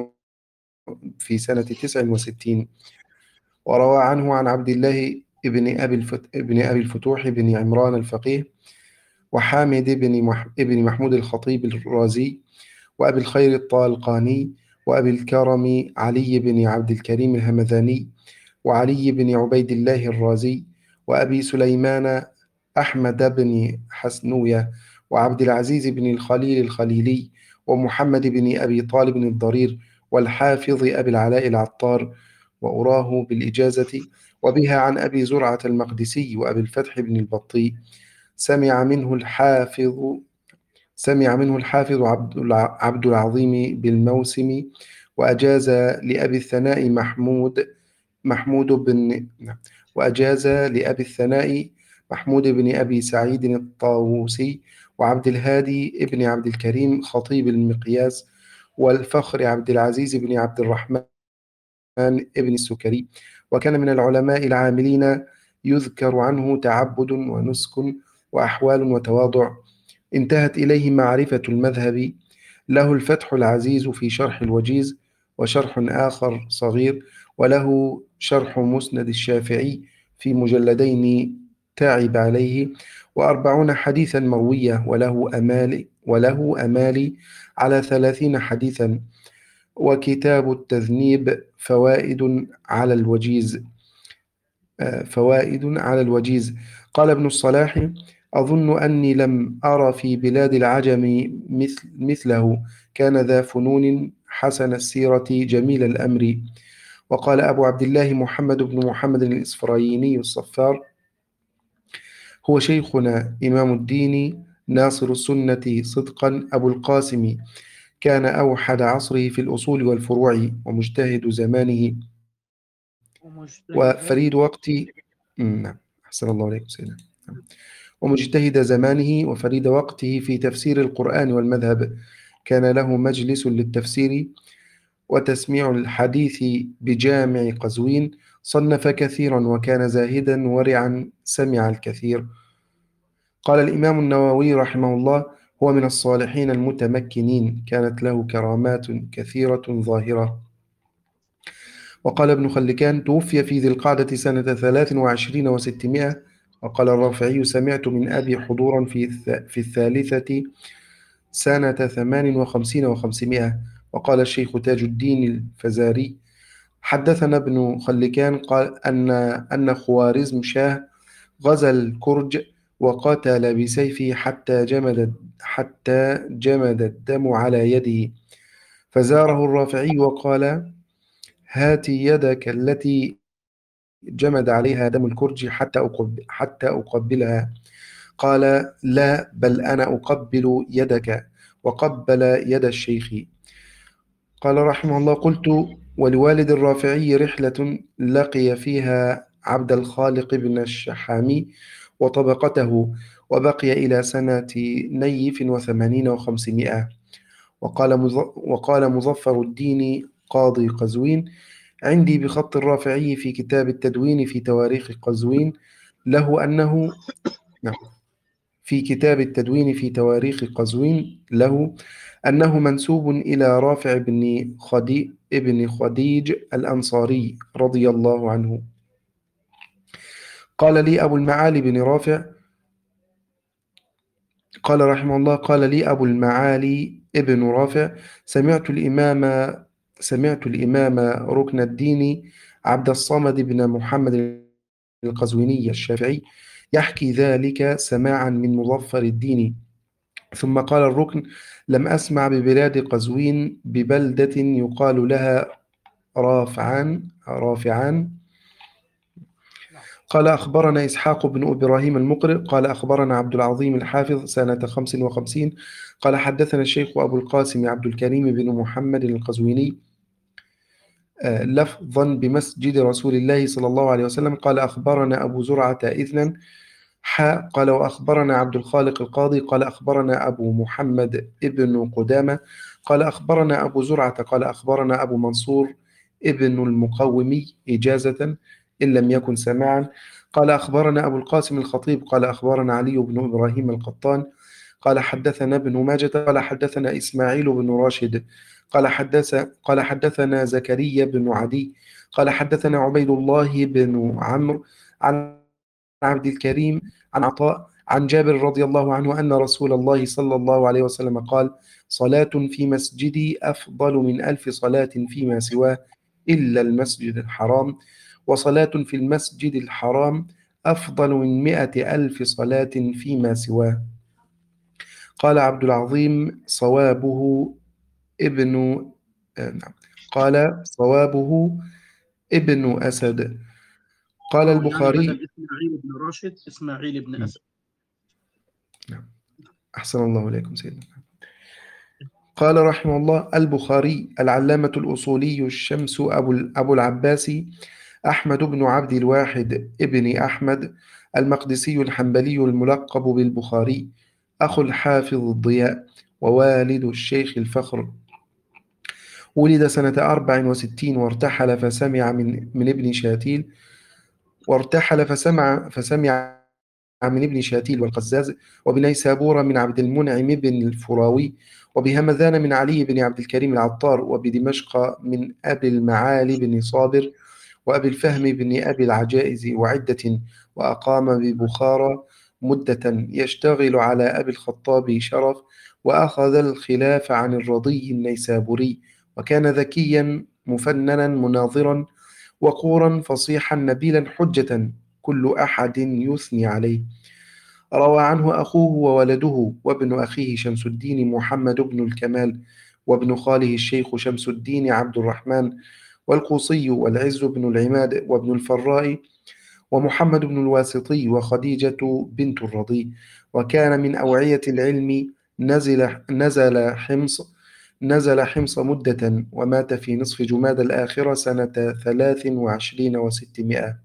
في سنة تسع وستين، وروى عنه عن عبد الله ابن أبي الفت... ابن أبي الفتوح بن عمران الفقيه، وحامد بن مح... ابن محمود الخطيب الرازي، وأبي الخير الطالقاني، وأبي الكرم علي بن عبد الكريم الهمذاني، وعلي بن عبيد الله الرازي، وأبي سليمان أحمد بن حسنوية، وعبد العزيز بن الخليل الخليلي، ومحمد بن أبي طالب الضرير، والحافظ أبي العلاء العطار، وأراه بالإجازة، وبها عن أبي زرعة المقدسي وأبي الفتح بن البطي. سمع منه الحافظ سمع منه الحافظ عبد عبد العظيم بالموسم، وأجاز لأبي الثناء محمود محمود بن وأجاز لأبي الثناء محمود بن أبي سعيد الطاووسي، وعبد الهادي ابن عبد الكريم خطيب المقياس، والفخر عبد العزيز بن عبد الرحمن ابن السكري. وكان من العلماء العاملين، يذكر عنه تعبد ونسك وأحوال وتواضع، انتهت إليه معرفة المذهب. له الفتح العزيز في شرح الوجيز، وشرح آخر صغير، وله شرح مسند الشافعي في مجلدين تعب عليه، وأربعون حديثا مروية، وله أمال وله أمال على ثلاثين حديثا. وكتاب التذنيب فوائد على الوجيز فوائد على الوجيز قال ابن الصلاح: أظن أني لم أرى في بلاد العجم مثل مثله، كان ذا فنون حسن السيرة جميل الأمر. وقال أبو عبد الله محمد بن محمد الإسفرايني الصفار: هو شيخنا إمام الدين ناصر السنة صدقا أبو القاسم، كان أوحد عصره في الأصول والفروع، ومجتهد زمانه وفريد وقته. نعم، أحسن الله عليكم سيدنا. ومجتهد زمانه وفريد وقته في تفسير القرآن والمذهب، كان له مجلس للتفسير وتسميع الحديث بجامع قزوين، صنف كثيرا وكان زاهدا ورعا، سمع الكثير. قال الإمام النووي رحمه الله: هو من الصالحين المتمكنين، كانت له كرامات كثيرة ظاهرة. وقال ابن خلكان: توفي في ذي القعدة سنة ثلاث وعشرين وستمائة. وقال الرافعي: سمعت من أبي حضورا في في الثالثة سنة ثمان وخمسين وخمسمائة. وقال الشيخ تاج الدين الفزاري: حدثنا ابن خلكان قال أن أن خوارزم شاه غزا الكرج وقاتل بسيفه حتى جمد حتى جمد الدم على يده، فزاره الرافعي وقال: هات يدك التي جمد عليها دم الكرج حتى أقبل حتى أقبلها. قال: لا، بل أنا أقبل يدك. وقبل يد الشيخ. قال رحمه الله: قلت: ولوالد الرافعي رحلة لقي فيها عبد الخالق بن الشحامي وطبقته، وبقي إلى سنة نيف وثمانين وخمسمائة. وقال وقال مظفر الدين قاضي قزوين: عندي بخط الرافعي في كتاب التدوين في تواريخ قزوين له أنه في كتاب التدوين في تواريخ قزوين له أنه منسوب إلى رافع بن خدي ابن خديج الأنصاري رضي الله عنه. قال لي أبو المعالي بن رافع قال رحمه الله: قال لي أبو المعالي ابن رافع: سمعت الإمام سمعت الإمام ركن الدين عبد الصمد بن محمد القزويني الشافعي يحكي ذلك سماعا من مظفر الدين. ثم قال الركن: لم أسمع ببلاد قزوين ببلدة يقال لها رافعان رافعان قال: أخبرنا إسحاق بن إبراهيم المقرئ قال: أخبرنا عبد العظيم الحافظ سنة خمس وخمسين قال: حدثنا الشيخ أبو القاسم عبد الكريم بن محمد القزويني آه، لفظا بمسجد رسول الله صلى الله عليه وسلم. قال أخبرنا أبو زرعة إذنا حاء قال وأخبرنا عبد الخالق القاضي قال أخبرنا أبو محمد ابن قدامة قال أخبرنا أبو زرعة قال أخبرنا أبو منصور ابن المقومي إجازة إن لم يكن سماعا. قال أخبرنا أبو القاسم الخطيب قال أخبرنا علي بن إبراهيم القطان قال حدثنا ابن ماجة قال حدثنا إسماعيل بن راشد قال حدث قال حدثنا زكريا بن عدي قال حدثنا عبيد الله بن عمرو عن عبد الكريم عن عطاء عن جابر رضي الله عنه أن رسول الله صلى الله عليه وسلم قال صلاة في مسجدي أفضل من ألف صلاة فيما سواه إلا المسجد الحرام، وصلاة في المسجد الحرام أفضل من مئة ألف صلاة فيما سواه. قال عبد العظيم صوابه ابن آه، نعم. قال صوابه ابن أسد. قال يعني البخاري بدل إسماعيل بن راشد إسماعيل بن أسد. نعم. أحسن الله إليكم سيدنا. قال رحمه الله البخاري العلامة الأصولي الشمس أبو, أبو العباس أحمد بن عبد الواحد ابن أحمد المقدسي الحنبلي الملقب بالبخاري أخو الحافظ الضياء ووالد الشيخ الفخر. ولد سنة أربع وستين وارتحل فسمع من, من ابن شاتيل وارتحل فسمع فسمع من ابن شاتيل والقزاز وبنيسابور من عبد المنعم بن الفراوي وبهمذان من علي بن عبد الكريم العطار وبدمشق من أبي المعالي بن صابر وأبي الفهم بن أبي العجائز وعدة. وأقام ببخارى مدة يشتغل على أبي الخطاب شرف وأخذ الخلاف عن الرضي النيسابوري وكان ذكيا مفننا مناظرا وقورا فصيحا نبيلا حجة كل أحد يثني عليه. روى عنه أخوه وولده وابن أخيه شمس الدين محمد بن الكمال وابن خاله الشيخ شمس الدين عبد الرحمن والقوصي والعز بن العماد وابن الفراء ومحمد بن الواسطي وخديجة بنت الرضي. وكان من أوعية العلم. نزل نزل حمص نزل حمص مدة ومات في نصف جماد الآخرة سنة ثلاث وعشرين وستمائة.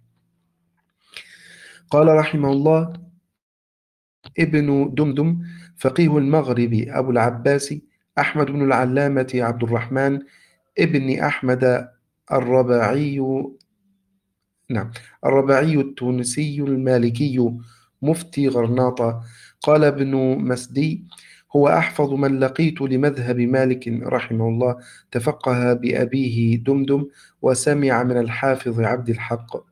قال رحمه الله ابن دمدم فقيه المغرب أبو العباس أحمد بن العلامة عبد الرحمن ابن أحمد الرباعي نعم الرباعي التونسي المالكي مفتي غرناطة. قال ابن مسدي هو أحفظ من لقيت لمذهب مالك رحمه الله، تفقه بأبيه دمدم وسمع من الحافظ عبد الحق.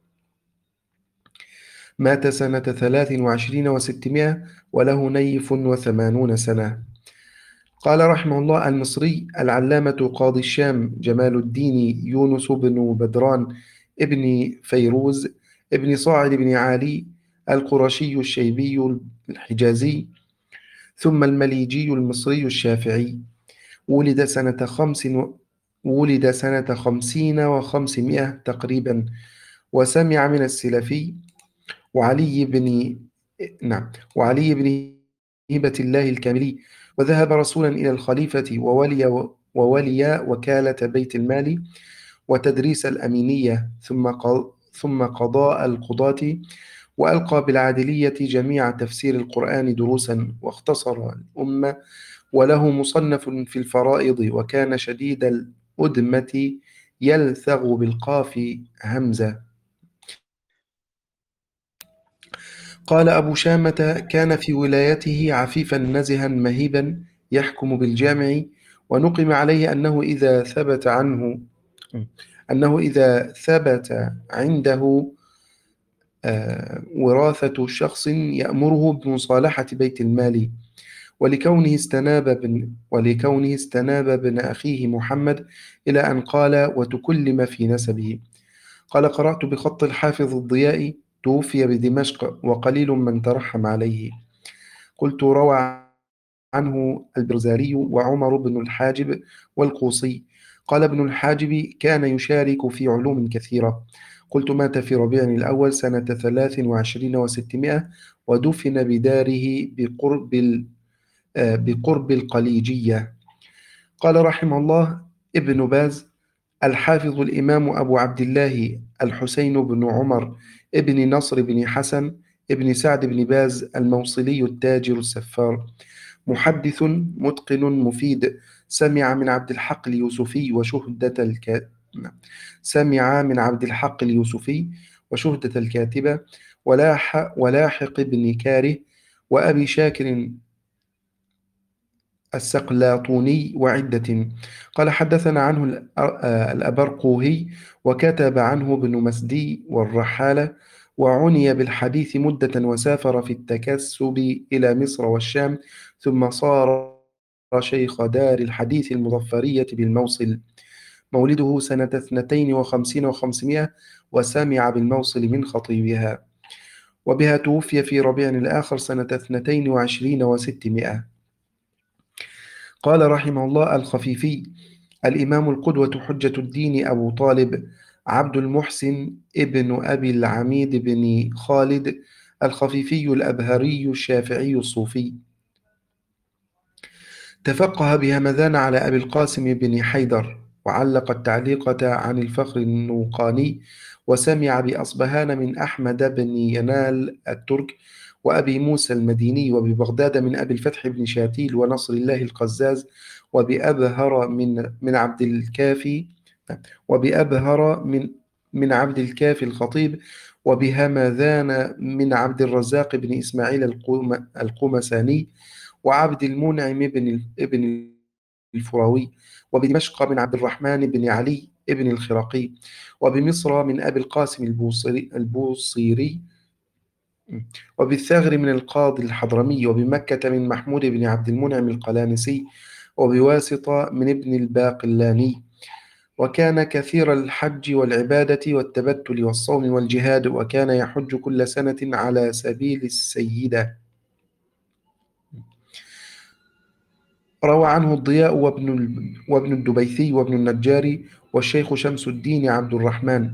مات سنة ثلاث وعشرين وستمائة وله نيف وثمانون سنة. قال رحمه الله المصري العلامة قاضي الشام جمال الدين يونس بن بدران ابن فيروز ابن صاعد بن علي القرشي الشيبي الحجازي ثم المليجي المصري الشافعي. ولد سنة خمس و... ولد سنة خمسين وخمسمائة تقريبا وسمع من السلفي وعلي بن نعم وعلي بن هبة الله الكاملي وذهب رسولا إلى الخليفة وولي وولي وكالة بيت المال وتدريس الأمينية ثم ثم قضاء القضاة وألقى بالعادلية جميع تفسير القرآن دروسا واختصر الأمة وله مصنف في الفرائض وكان شديد الأدمة يلثغ بالقاف همزة. قال أبو شامة كان في ولايته عفيفا نزها مهيبا يحكم بالجامع ونقم عليه أنه إذا ثبت عنه أنه إذا ثبت عنده آه وراثة شخص يأمره بمصالحة بيت المال ولكونه استناب بن ولكونه استناب بن أخيه محمد إلى أن قال وتكلم في نسبه. قال قرأت بخط الحافظ الضياء توفي بدمشق وقليل من ترحم عليه. قلت روى عنه البرزاري وعمر بن الحاجب والقوصي. قال ابن الحاجب كان يشارك في علوم كثيرة. قلت مات في ربيع الأول سنة ثلاث وعشرين وستمائة ودفن بداره بقرب بقرب القليجية. قال رحمه الله ابن باز الحافظ الإمام أبو عبد الله الحسين بن عمر ابن نصر بن حسن ابن سعد بن باز الموصلي التاجر السفار، محدث متقن مفيد، سمع من عبد الحق اليوسفي وشهدة الك... سمع من عبد الحق اليوسفي وشهدة الكاتبة ولاح... ولاحق بن كاره وأبي شاكر السقلاطوني وعدة. قال حدثنا عنه الأبرقوهي وكتب عنه ابن مسدي والرحالة، وعني بالحديث مدة وسافر في التكسب إلى مصر والشام، ثم صار شيخ دار الحديث المظفرية بالموصل. مولده سنة اثنتين وخمسين وخمسمائة، وسمع بالموصل من خطيبها، وبها توفي في ربيع الآخر سنة اثنتين وعشرين وستمائة. قال رحمه الله الخفيفي: الإمام القدوة حجة الدين أبو طالب عبد المحسن ابن أبي العميد بن خالد الخفيفي الأبهري الشافعي الصوفي، تفقه بهمذان على أبي القاسم بن حيدر، وعلق التعليقة عن الفخر النوقاني، وسمع بأصبهان من أحمد بن ينال الترك وأبي موسى المديني، وببغداد من أبي الفتح بن شاتيل ونصر الله القزاز، وبأبهر من من عبد الكافي وبأبهر من من عبد الكافي الخطيب، وبهمذان من عبد الرزاق بن إسماعيل القوم القومساني، وعبد المنعم بن ابن الفراوي، وبدمشق من عبد الرحمن بن علي ابن الخرقي، وبمصر من أبي القاسم البوصيري, البوصيري وبالثغر من القاضي الحضرمي، وبمكة من محمود بن عبد المنعم القلانسي، وبواسطة من ابن الباقلاني. وكان كثير الحج والعبادة والتبتل والصوم والجهاد، وكان يحج كل سنة على سبيل السيدة. روى عنه الضياء وابن وابن الدبيثي وابن النجاري والشيخ شمس الدين عبد الرحمن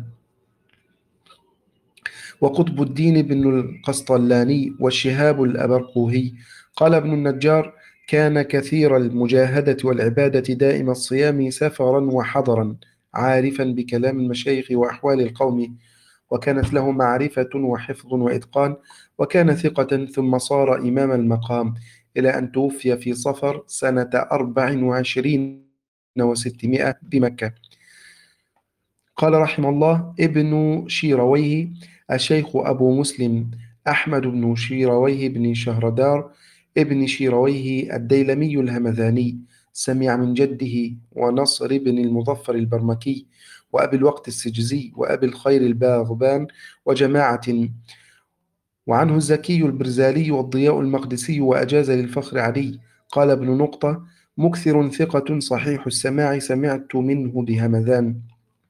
وقطب الدين بن القسطلاني والشهاب الأبرقوهي. قال ابن النجار: كان كثير المجاهدة والعبادة دائم الصيام سفرا وحضرا، عارفا بكلام المشايخ وأحوال القوم، وكانت له معرفة وحفظ وإتقان، وكان ثقة، ثم صار إمام المقام إلى أن توفي في صفر سنة أربع وعشرين وستمائة بمكة. قال رحمه الله: ابن شيرويه الشيخ أبو مسلم أحمد بن شيرويه بن شهردار ابن شيرويه الديلمي الهمذاني، سمع من جده ونصر بن المظفر البرمكي وأبي الوقت السجزي وأبي الخير الباغبان وجماعة. وعنه الزكي البرزالي والضياء المقدسي، وأجاز للفخر علي. قال ابن نقطة: مكثر ثقة صحيح السماع، سمعت منه بهمذان.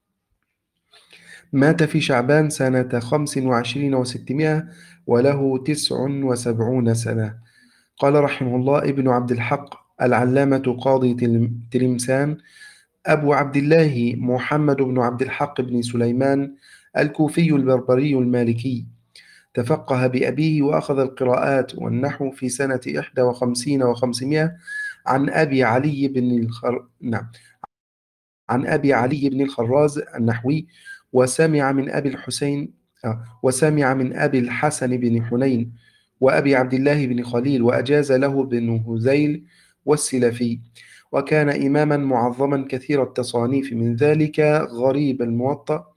مات في شعبان سنة خمس وعشرين وستمائة، وله تسع وسبعون سنة. قال رحمه الله ابن عبد الحق العلامة قاضي تلمسان أبو عبد الله محمد بن عبد الحق بن سليمان الكوفي البربري المالكي، تفقه بأبيه وأخذ القراءات والنحو في سنة إحدى وخمسين وخمسمائة عن أبي علي بن الخر... نعم عن أبي علي بن الخراز النحوي، وسمع من أبي الحسين آه وسمع من أبي الحسن بن حنين وأبي عبد الله بن خليل، وأجاز له بن هذيل والسلفي. وكان إماما معظما كثير التصانيف، من ذلك غريب الموطأ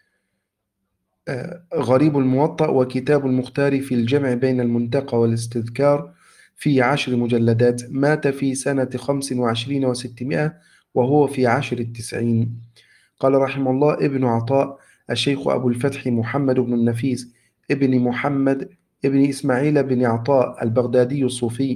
آه غريب الموطأ وكتاب المختار في الجمع بين المنتقى والاستذكار في عشر مجلدات. مات في سنة خمس وعشرين وستمائة وهو في عشر التسعين. قال رحمه الله ابن عطاء الشيخ أبو الفتح محمد بن النفيس ابن محمد ابن إسماعيل بن عطاء البغدادي الصوفي،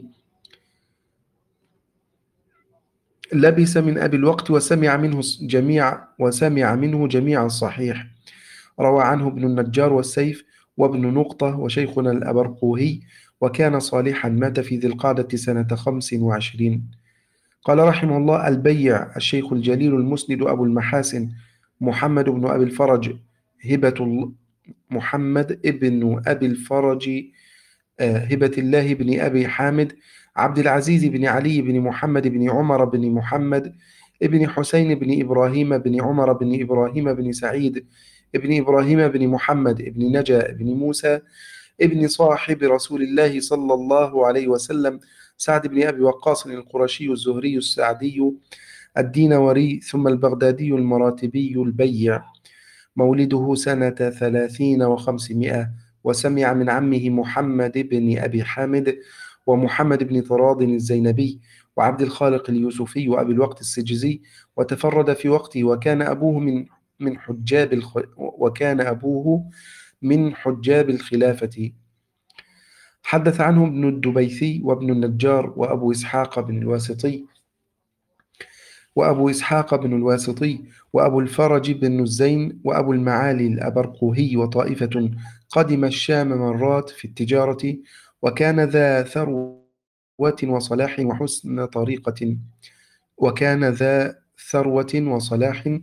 لبس من أبي الوقت وسمع منه جميع وسمع منه جميع الصحيح. روى عنه ابن النجار والسيف وابن نقطة وشيخنا الأبرقوهي، وكان صالحا. مات في ذي القعدة سنة خمس وعشرين. قال رحمه الله البيع الشيخ الجليل المسند أبو المحاسن محمد بن أبي الفرج هبة محمد ابن أبي الفرج هبة الله بن أبي حامد عبد العزيز بن علي بن محمد بن عمر بن محمد ابن حسين بن إبراهيم بن عمر بن إبراهيم بن سعيد ابن إبراهيم بن محمد ابن نجا ابن موسى ابن صاحب رسول الله صلى الله عليه وسلم سعد بن أبي وقاص القرشي الزهري السعدي الدينوري ثم البغدادي المراتبي البيع، مولده سنة ثلاثين وخمسمائة، وسمع من عمه محمد بن أبي حامد ومحمد بن طراد الزينبي وعبد الخالق اليوسفي وأبي الوقت السجزي، وتفرد في وقته، وكان أبوه من من حجاب الخ... وكان أبوه من حجاب الخلافة. حدث عنه ابن الدبيثي وابن النجار وأبو إسحاق بن الواسطي وأبو إسحاق بن الواسطي وأبو الفرج بن الزين وأبو المعالي الأبرقوهي وطائفة قدم الشام مرات في التجارة، وكان ذا ثروة وصلاح وحسن طريقة وكان ذا ثروة وصلاح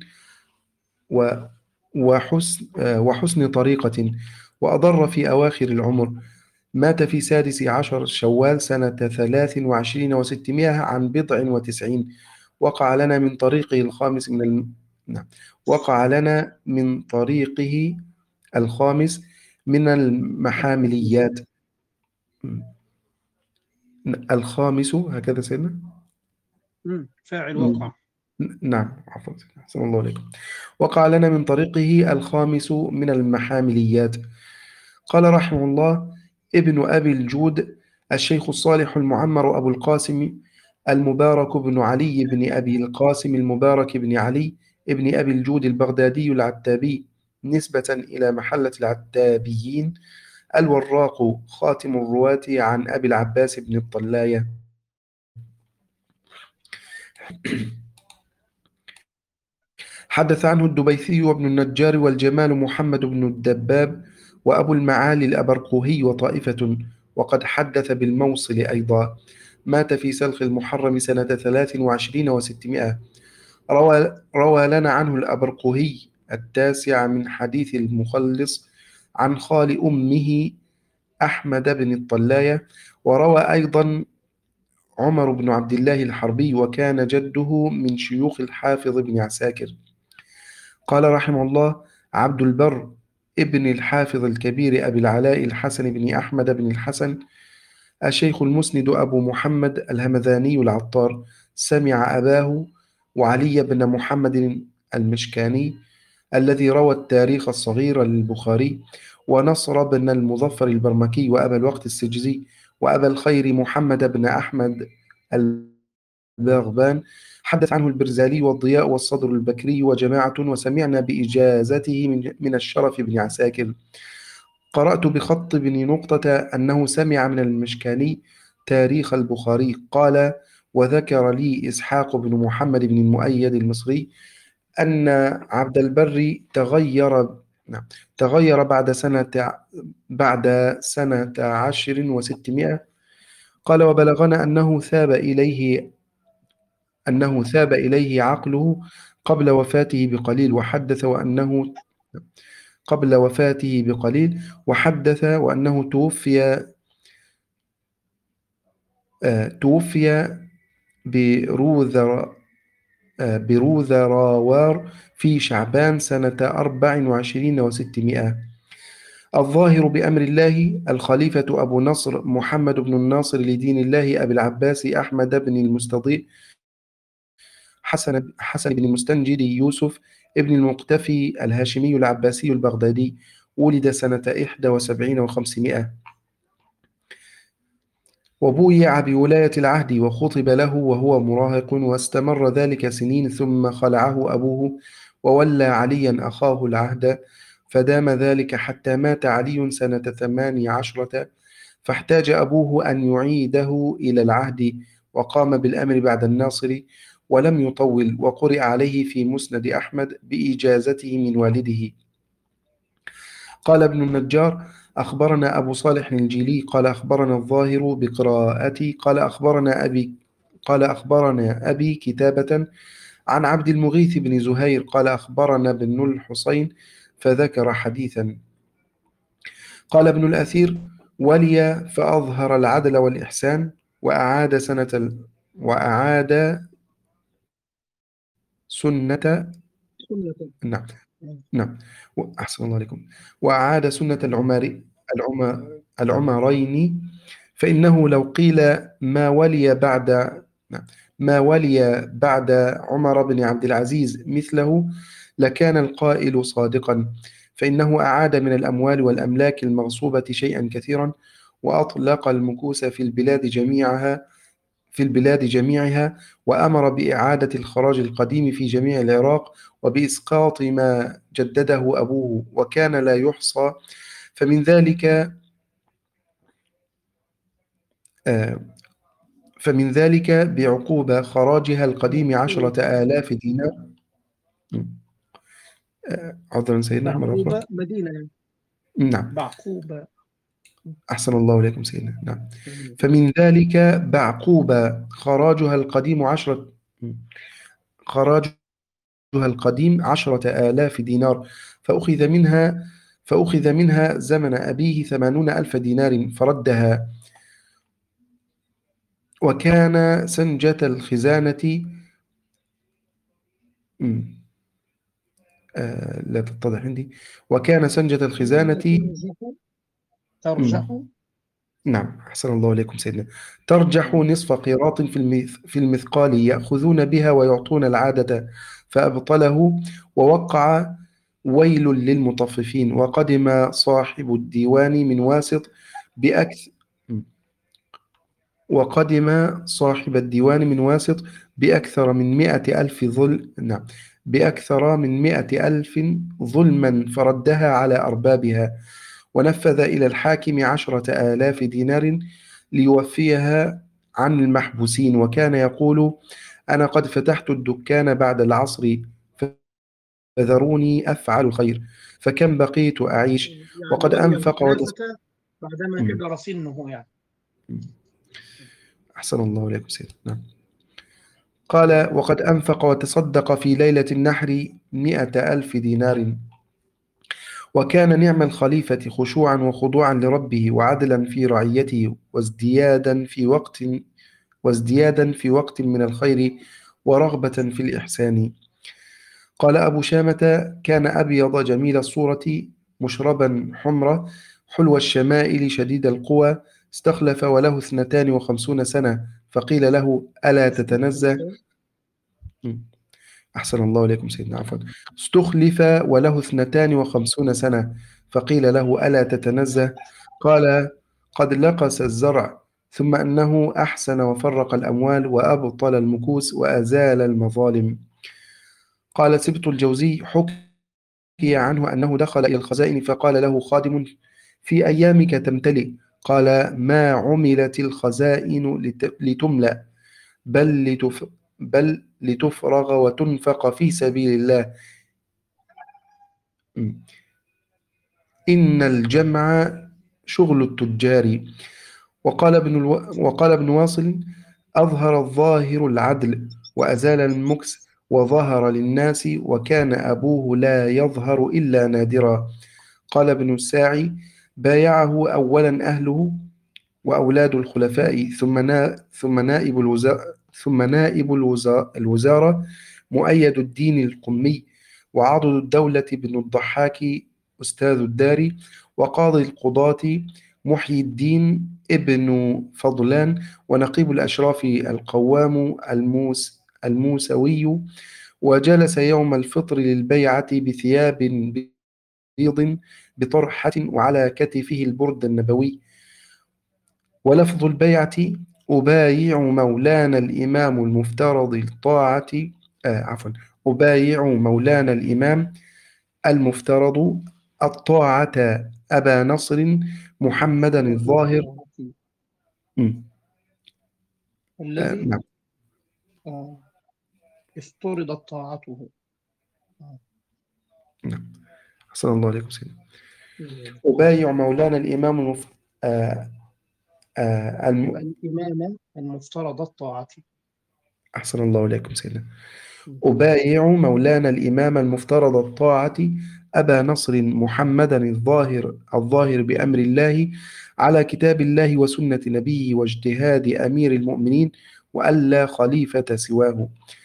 وحسن, وحسن طريقة وأضر في أواخر العمر. مات في سادس عشر شوال سنة ثلاث وعشرين وستمائة عن بضع وتسعين. وقع لنا من طريقه الخامس من الم... نعم. وقع لنا من طريقه الخامس من المحامليات. الخامس هكذا سيدنا؟ فاعل وقع. نعم عفوا، أحسن الله عليكم. وقع لنا من طريقه الخامس من المحامليات. قال رحمه الله: ابن أبي الجود الشيخ الصالح المعمر أبو القاسم المبارك بن علي بن أبي القاسم المبارك بن علي ابن أبي الجود البغدادي العتابي نسبة إلى محلة العتابيين، الوراق خاتم الرواة عن أبي العباس بن الطلاية. حدث عنه الدبيثي وابن النجار والجمال محمد بن الدباب وأبو المعالي الأبرقوهي وطائفة، وقد حدث بالموصل أيضا. مات في سلخ المحرم سنة ثلاث وعشرين وستمائة. روى, روى لنا عنه الأبرقوهي التاسع من حديث المخلص عن خال أمه أحمد بن الطلاية. وروى أيضا عمر بن عبد الله الحربي، وكان جده من شيوخ الحافظ بن عساكر. قال رحمه الله: عبد البر ابن الحافظ الكبير أبي العلاء الحسن بن أحمد بن الحسن الشيخ المسند أبو محمد الهمذاني العطار، سمع أباه وعلي بن محمد المشكاني الذي روى التاريخ الصغير للبخاري، ونصر بن المظفر البرمكي، وأبا الوقت السجزي، وأبا الخير محمد بن أحمد الباغبان. حدث عنه البرزالي والضياء والصدر البكري وجماعة، وسمعنا بإجازته من, من الشرف بن عساكر. قرأت بخط بن نقطة أنه سمع من المشكاني تاريخ البخاري. قال: وذكر لي إسحاق بن محمد بن المؤيد المصري أن عبد البر تغير نعم تغير بعد سنة بعد سنة عشر وستمائة. قال: وبلغنا أنه ثاب إليه أنه ثاب إليه عقله قبل وفاته بقليل، وحدث وأنه قبل وفاته بقليل وحدث وأنه توفي آه توفي بروذر آه بروذراوار في شعبان سنة أربع وعشرين وستمائة. الظاهر بأمر الله الخليفة أبو نصر محمد بن الناصر لدين الله أبي العباس أحمد بن المستضيء حسن حسن بن المستنجد يوسف ابن المقتفي الهاشمي العباسي البغدادي، ولد سنة إحدى وسبعين وخمسمائة، وبويع بولاية العهد، وخطب له وهو مراهق، واستمر ذلك سنين، ثم خلعه أبوه وولى عليا أخاه العهد، فدام ذلك حتى مات علي سنة ثمان عشرة، فاحتاج أبوه أن يعيده إلى العهد، وقام بالأمر بعد الناصر ولم يطول، وقرئ عليه في مسند أحمد بإجازته من والده. قال ابن النجار: أخبرنا أبو صالح الجيلي قال أخبرنا الظاهر بقراءتي قال أخبرنا أبي قال أخبرنا أبي كتابة عن عبد المغيث بن زهير قال أخبرنا ابن الحسين، فذكر حديثا. قال ابن الأثير: ولي فأظهر العدل والإحسان، وأعاد سنة ال... وأعاد سنة سنة. نعم مم. نعم أحسن الله عليكم وأعاد سنة العمر العم العمرين فإنه لو قيل ما ولي بعد نعم، ما ولي بعد عمر بن عبد العزيز مثله لكان القائل صادقا فإنه أعاد من الأموال والأملاك المغصوبة شيئا كثيرا وأطلق المكوس في البلاد جميعها في البلاد جميعها وأمر بإعادة الخراج القديم في جميع العراق وبإسقاط ما جدده أبوه وكان لا يحصى فمن ذلك آه، فمن ذلك بعقوبة خراجها القديم عشرة آلاف دينار. آه، عذرا سيدنا مرة أخرى. بعقوبة مدينة يعني. نعم بعقوبة. أحسن الله إليكم سيدنا. نعم فمن ذلك بعقوبة خراجها القديم عشرة خراجها القديم عشرة آلاف دينار فأخذ منها فأخذ منها زمن أبيه ثمانون ألف دينار فردها وكان سنجة الخزانة مم. آه لا تتضح عندي وكان سنجة الخزانة ترجح. مم. نعم أحسن الله إليكم سيدنا ترجح نصف قيراط في المث في المثقال يأخذون بها ويعطون العادة فأبطله ووقع ويل للمطففين وقدم صاحب الديوان من واسط بأكثر وقدم صاحب الديوان من واسط بأكثر من مئة ألف ظل نعم بأكثر من مئة ألف ظلما فردها على أربابها ونفذ إلى الحاكم عشرة آلاف دينار ليوفيها عن المحبوسين وكان يقول أنا قد فتحت الدكان بعد العصر فذروني أفعل الخير فكم بقيت أعيش يعني وقد ولي أنفق وتص... الخلافة بعدما مم. كبر سنه يعني. أحسن الله إليكم سيدنا. نعم. قال وقد أنفق وتصدق في ليلة النحر مئة ألف دينار وكان نعم الخليفة خشوعا وخضوعا لربه وعدلا في رعيته وازديادا في وقت وازديادا في وقت من الخير ورغبة في الإحسان. قال أبو شامة كان أبيض جميل الصورة مشربا حمرة حلو الشمائل شديد القوى استخلف وله اثنتان وخمسون سنة فقيل له ألا تتنزه أحسن الله إليكم سيدنا عفوا استخلف وله اثنتان وخمسون سنة فقيل له ألا تتنزه قال قد لقس الزرع ثم أنه أحسن وفرق الأموال وأبطل المكوس وأزال المظالم. قال سبط الجوزي حكي عنه أنه دخل إلى الخزائن فقال له خادم في أيامك تمتلئ قال ما عملت الخزائن لت- لتملأ بل لتف بل لتفرغ وتنفق في سبيل الله إن الجمع شغل التجار. وقال ابن الو... وقال ابن واصل أظهر الظاهر العدل وأزال المكس وظهر للناس وكان أبوه لا يظهر إلا نادرا. قال ابن الساعي بايعه أولا أهله وأولاد الخلفاء ثم نا... ثم نائب الوزارة ثم نائب الوزا... الوزارة مؤيد الدين القمي وعضد الدولة بن الضحاك أستاذ الدار وقاضي القضاة محيي الدين ابن فضلان ونقيب الأشراف القوام الموس الموسوي وجلس يوم الفطر للبيعة بثياب بيض بطرحة وعلى كتفه البرد النبوي ولفظ البيعة أبايع مولانا الإمام المفترض الطاعة آه عفوا أبايع مولانا الإمام المفترض الطاعة أبا نصر محمدا الظاهر مم. آه الذي نعم آه، افترضت طاعته. آه. نعم أحسن الله عليكم سيدنا. أبايع مولانا الإمام المف... آه آه الم... الإمامة المفترض طاعة. أحسن الله عليكم سيدنا. أبايع مولانا الإمام المفترض الطاعة أبا نصر محمدا الظاهر الظاهر بأمر الله على كتاب الله وسنة نبيه واجتهاد أمير المؤمنين وألا خليفة سواه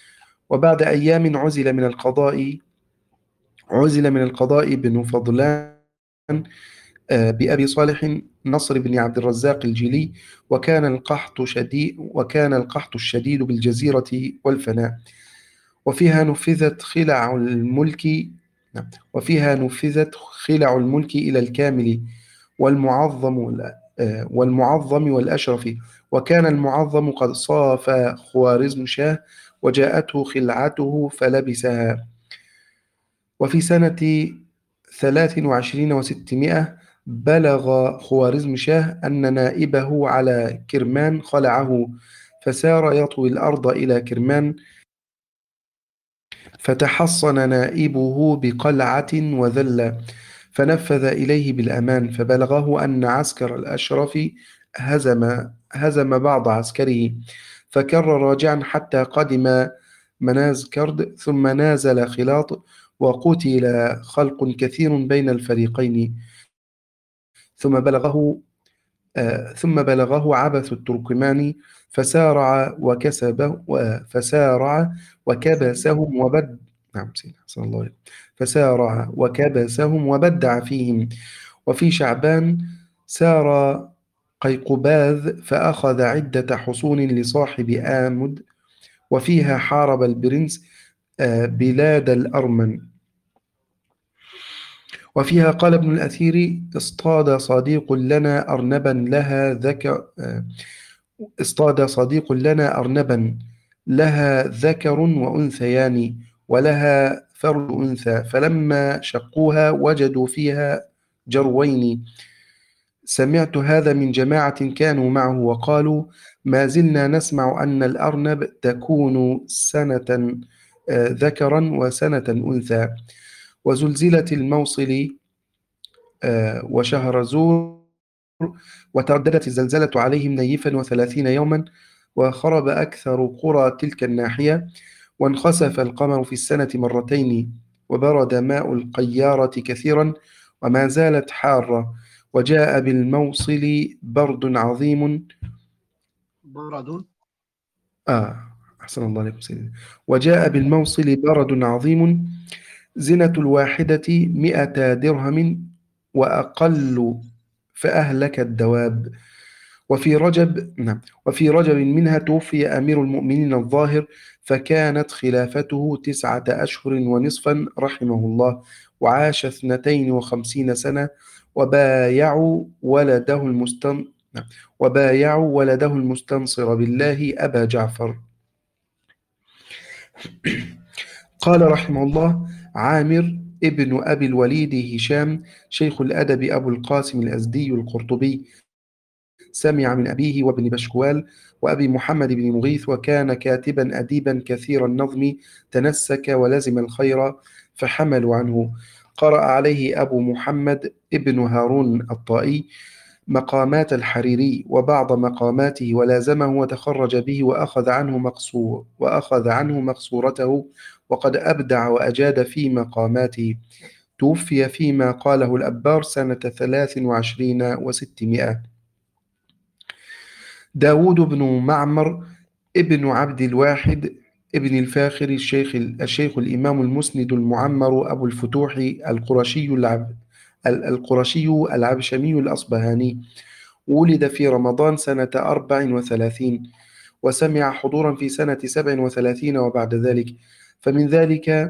وبعد أيام عزل من القضاء عزل من القضاء بن فضلان بأبي صالح نصر بن عبد الرزاق الجيلي، وكان القحط شديد وكان القحط الشديد بالجزيرة والفناء، وفيها نفذت خلع الملك وفيها نفذت خلع الملك إلى الكامل والمعظم والمعظم والأشرف، وكان المعظم قد صاف خوارزم شاه وجاءته خلعته فلبسها. وفي سنة ثلاث وعشرين وستمائة بلغ خوارزم شاه أن نائبه على كرمان خلعه، فسار يطوي الأرض إلى كرمان، فتحصن نائبه بقلعة وذل، فنفذ إليه بالأمان، فبلغه أن عسكر الأشرف هزم هزم بعض عسكره، فكر راجعا حتى قدم منازكرد، ثم نازل خلاط، وقتل خلق كثير بين الفريقين. ثم بلغه آه ثم بلغه عبث التركماني، فسارع وكسبه فسارع وكبسهم وبد نعم صلى الله عليه فسارع وكبسهم وبدع فيهم. وفي شعبان سار قيقباذ فأخذ عدة حصون لصاحب آمد، وفيها حارب البرنس آه بلاد الأرمن. وفيها قال ابن الأثير: اصطاد صديق لنا أرنبا لها ذكر اصطاد صديق لنا أرنبا لها ذكر وأنثيان ولها فرد أنثى، فلما شقوها وجدوا فيها جروين. سمعت هذا من جماعة كانوا معه وقالوا: ما زلنا نسمع أن الأرنب تكون سنة ذكرا وسنة أنثى. وزلزلت الموصل وشهر زور، وترددت الزلزلة عليهم نيفا وثلاثين يوما، وخرب أكثر قرى تلك الناحية، وانخسف القمر في السنة مرتين، وبرد ماء القيارة كثيرا، وما زالت حارة. وجاء بالموصل برد عظيم برد آه أحسن الله عليكم سيدنا. وجاء بالموصل برد عظيم، زنة الواحدة مئة درهم وأقل، فأهلك الدواب. وفي رجب نعم وفي رجب منها توفي أمير المؤمنين الظاهر، فكانت خلافته تسعة أشهر ونصفا رحمه الله، وعاش اثنتين وخمسين سنة. وبايعوا ولده المستن نعم وبايعوا ولده المستنصر بالله أبا جعفر. قال رحمه الله: عامر ابن أبي الوليد هشام شيخ الأدب أبو القاسم الأزدي القرطبي، سمع من أبيه وابن بشكوال وأبي محمد بن مغيث، وكان كاتبا أديبا كثير النظم، تنسك ولزم الخير فحملوا عنه. قرأ عليه أبو محمد ابن هارون الطائي مقامات الحريري وبعض مقاماته، ولازمه وتخرج به، وأخذ عنه مقصور وأخذ عنه مقصورته، وقد أبدع وأجاد في مقاماته. توفي فيما قاله الأبار سنة ثلاث وعشرين وستمائة. داود بن معمر ابن عبد الواحد ابن الفاخر الشيخ, الشيخ الإمام المسند المعمر أبو الفتوح القرشي العب القرشي العبشمي الأصبهاني، ولد في رمضان سنة أربع وثلاثين، وسمع حضورا في سنة سبع وثلاثين وبعد ذلك. فمن ذلك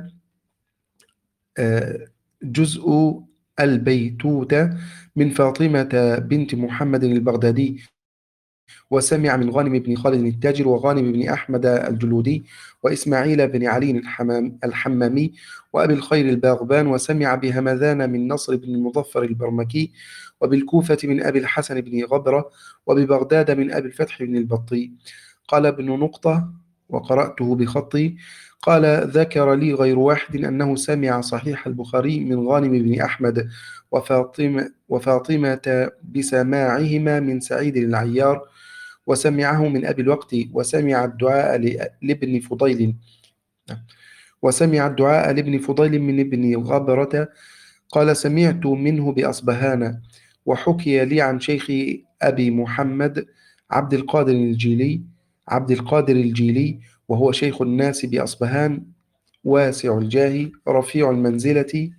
جزء البيتوتة من فاطمة بنت محمد البغدادي، وسمع من غانم بن خالد التاجر، وغانم بن أحمد الجلودي، وإسماعيل بن علي الحمام الحمامي، وأبي الخير الباغبان. وسمع بهمذان من نصر بن المظفر البرمكي، وبالكوفة من أبي الحسن بن غبرة، وببغداد من أبي الفتح بن البطي. قال ابن نقطة وقرأته بخطي، قال: ذكر لي غير واحد أنه سمع صحيح البخاري من غانم بن أحمد وفاطمة, وفاطمة بسماعهما من سعيد العيار، وسمعه من أبي الوقت. وسمع الدعاء لابن فضيل وسمع الدعاء لابن فضيل من ابن غبرة، قال: سمعت منه بأصبهان. وحكي لي عن شيخ أبي محمد عبد القادر الجيلي عبد القادر الجيلي وهو شيخ الناس بأصبهان، واسع الجاه، رفيع المنزلة،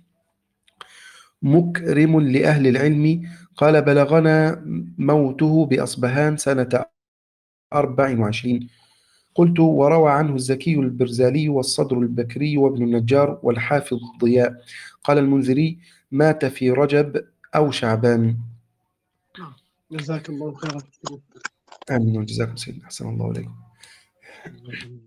مكرم لأهل العلم. قال: بلغنا موته بأصبهان سنة أربع وعشرين. قلت: وروى عنه الزكي البرزالي والصدر البكري وابن النجار والحافظ الضياء. قال المنذري: مات في رجب أو شعبان. جزاك الله خيرا. آمين وجزاكم سيدنا، أحسن الله إليكم.